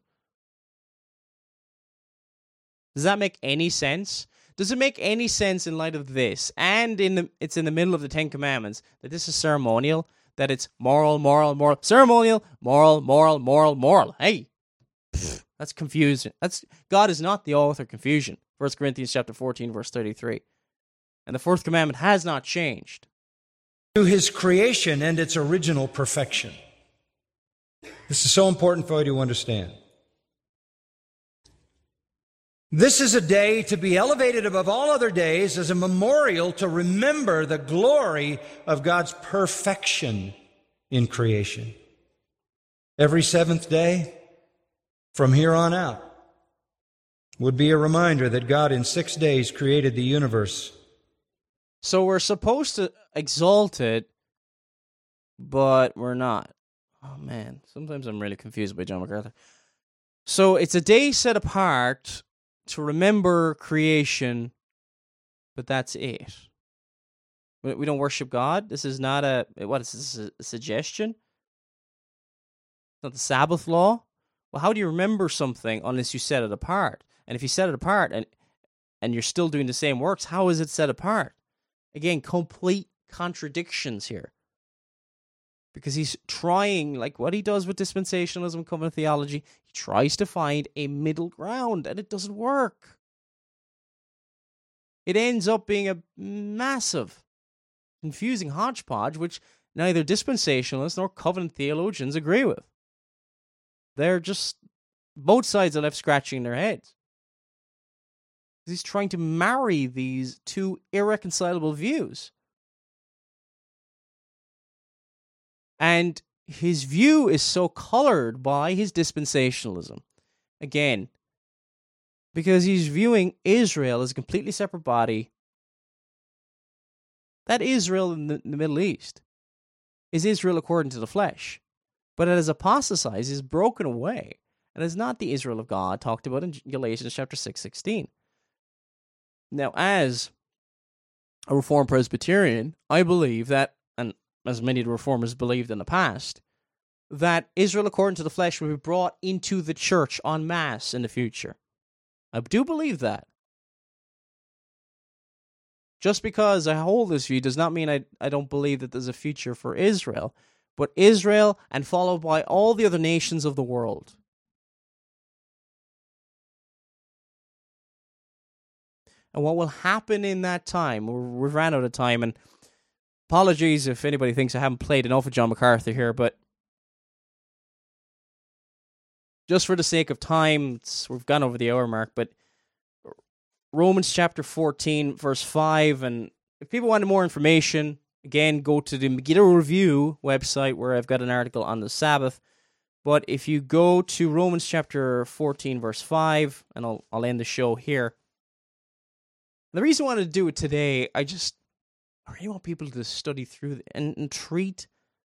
Does that make any sense? Does it make any sense in light of this? And it's in the middle of the Ten Commandments that this is ceremonial, that it's moral, ceremonial, moral. Hey, that's confusing. God is not the author of confusion. 1 Corinthians chapter 14, verse 33. And the fourth commandment has not changed. To his creation and its original perfection. This is so important for you to understand. This is a day to be elevated above all other days as a memorial to remember the glory of God's perfection in creation. Every seventh day, from here on out, would be a reminder that God in 6 days created the universe. So we're supposed to exalt it, but we're not. Oh man, sometimes I'm really confused by John MacArthur. So it's a day set apart to remember creation, but that's it. We don't worship God. This is not what is this, a suggestion? It's not the Sabbath law. Well, how do you remember something unless you set it apart? And if you set it apart and you're still doing the same works, how is it set apart? Again, complete contradictions here. Because he's trying, like what he does with dispensationalism, covenant theology, He tries to find a middle ground, and it doesn't work. It ends up being a massive, confusing hodgepodge, which neither dispensationalists nor covenant theologians agree with. They're just, both sides are left scratching their heads. He's trying to marry these two irreconcilable views. And his view is so colored by his dispensationalism. Again, because he's viewing Israel as a completely separate body. That Israel in the Middle East is Israel according to the flesh. But it has apostatized, is broken away, and is not the Israel of God talked about in Galatians chapter 6:16. Now, as a Reformed Presbyterian, I believe that, and as many of the Reformers believed in the past, that Israel according to the flesh will be brought into the church en masse in the future. I do believe that. Just because I hold this view does not mean I don't believe that there's a future for Israel, but Israel and followed by all the other nations of the world. And what will happen in that time, we've ran out of time, and apologies if anybody thinks I haven't played enough of John MacArthur here, but just for the sake of time, we've gone over the hour mark, but Romans chapter 14, verse 5, and if people wanted more information, again, go to the Megiddo Review website where I've got an article on the Sabbath. But if you go to Romans chapter 14, verse 5, and I'll end the show here. The reason I wanted to do it today, I really want people to study through and treat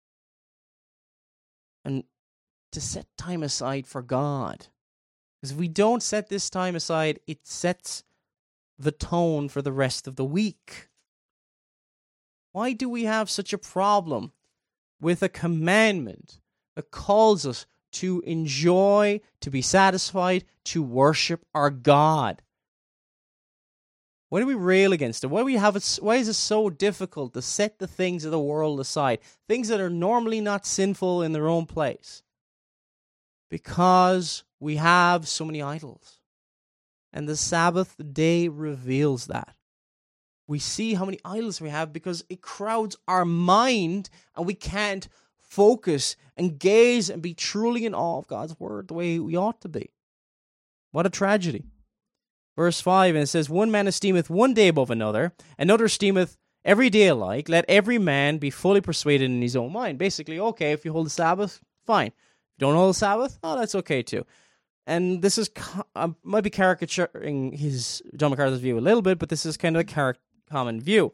and to set time aside for God. Because if we don't set this time aside, it sets the tone for the rest of the week. Why do we have such a problem with a commandment that calls us to enjoy, to be satisfied, to worship our God? Why do we rail against it? Why is it so difficult to set the things of the world aside? Things that are normally not sinful in their own place. Because we have so many idols. And the Sabbath day reveals that. We see how many idols we have because it crowds our mind and we can't focus and gaze and be truly in awe of God's word the way we ought to be. What a tragedy. Verse 5, and it says, one man esteemeth one day above another, another esteemeth every day alike. Let every man be fully persuaded in his own mind. Basically, okay, if you hold the Sabbath, fine. If you don't hold the Sabbath, that's okay too. And this is, might be caricaturing John MacArthur's view a little bit, but this is kind of a common view.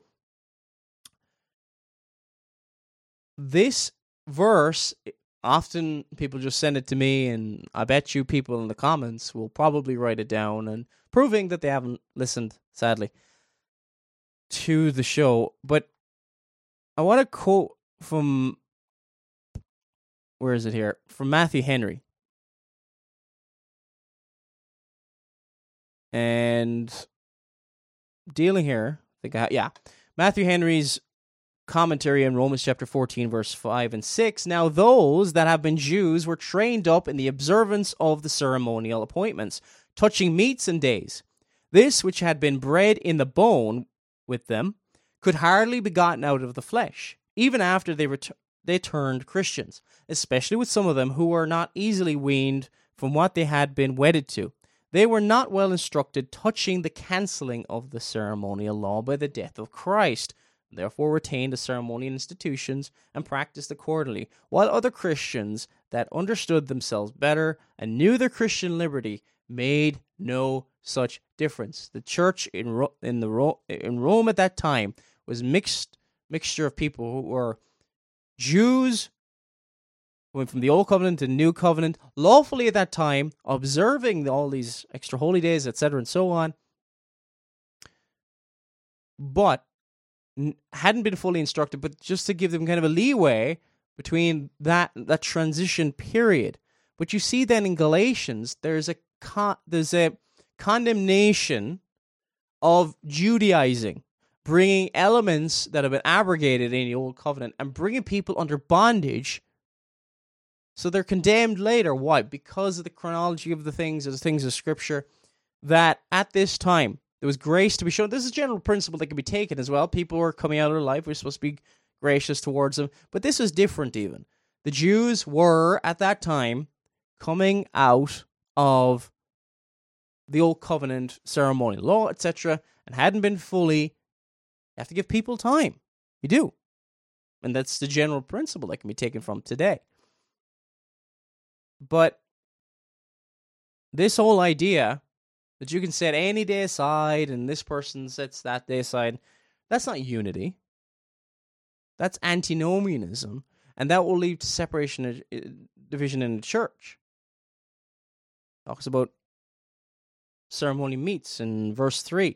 This verse, often people just send it to me, and I bet you people in the comments will probably write it down, and proving that they haven't listened, sadly, to the show. But I want to quote from, where is it here? From Matthew Henry. And dealing here, Matthew Henry's commentary in Romans chapter 14, verse 5 and 6. Now those that have been Jews were trained up in the observance of the ceremonial appointments, touching meats and days. This which had been bred in the bone with them could hardly be gotten out of the flesh, even after they turned Christians, especially with some of them who were not easily weaned from what they had been wedded to. They were not well instructed touching the cancelling of the ceremonial law by the death of Christ, therefore retained the ceremonial institutions and practiced accordingly, while other Christians that understood themselves better and knew their Christian liberty made no such difference. The church in Rome at that time was mixture of people who were Jews, went from the Old Covenant to the New Covenant, lawfully at that time, observing all these extra holy days, etc., and so on, but hadn't been fully instructed, but just to give them kind of a leeway between that transition period. But you see then in Galatians, there's a condemnation of Judaizing, bringing elements that have been abrogated in the Old Covenant and bringing people under bondage So they're condemned later. Why? Because of the chronology of the things of Scripture, that at this time, there was grace to be shown. This is a general principle that can be taken as well. People were coming out of their life. We're supposed to be gracious towards them. But this was different even. The Jews were, at that time, coming out of the Old Covenant ceremonial law, etc., and hadn't been fully. You have to give people time. You do. And that's the general principle that can be taken from today. But this whole idea that you can set any day aside and this person sets that day aside, that's not unity. That's antinomianism. And that will lead to separation and division in the church. Talks about ceremony meats in verse 3.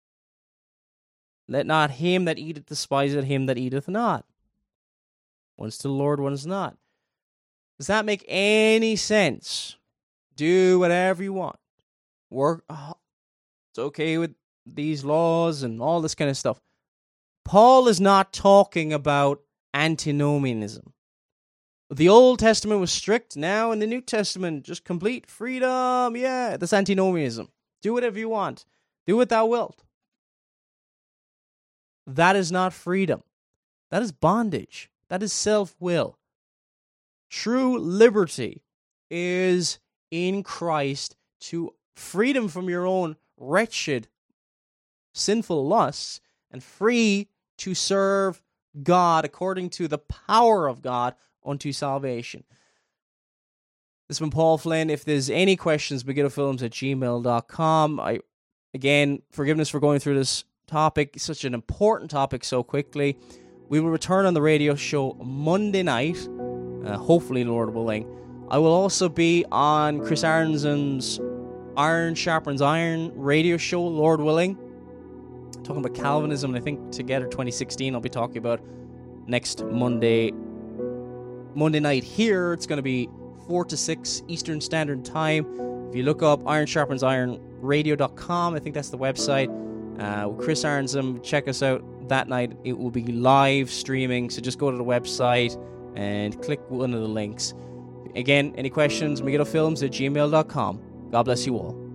Let not him that eateth despise him that eateth not. One's to the Lord, one's not. Does that make any sense? Do whatever you want. Work. It's okay with these laws and all this kind of stuff. Paul is not talking about antinomianism. The Old Testament was strict. Now in the New Testament, just complete freedom. Yeah, that's antinomianism. Do whatever you want. Do what thou wilt. That is not freedom. That is bondage. That is self-will. True liberty is in Christ, to freedom from your own wretched, sinful lusts, and free to serve God according to the power of God unto salvation. This has been Paul Flynn. If there's any questions, megidofilms@gmail.com. Again, forgiveness for going through this topic, such an important topic so quickly. We will return on the radio show Monday night, hopefully, Lord willing. I will also be on Chris Aronson's Iron Sharpens Iron radio show, Lord willing, talking about Calvinism, and I think Together 2016 I'll be talking about next Monday night here. It's going to be 4 to 6 Eastern Standard Time. If you look up ironsharpensironradio.com, I think that's the website, Chris Aronson, check us out that night. It will be live streaming, so just go to the website and click one of the links. Again, any questions, megidofilms@gmail.com. God bless you all.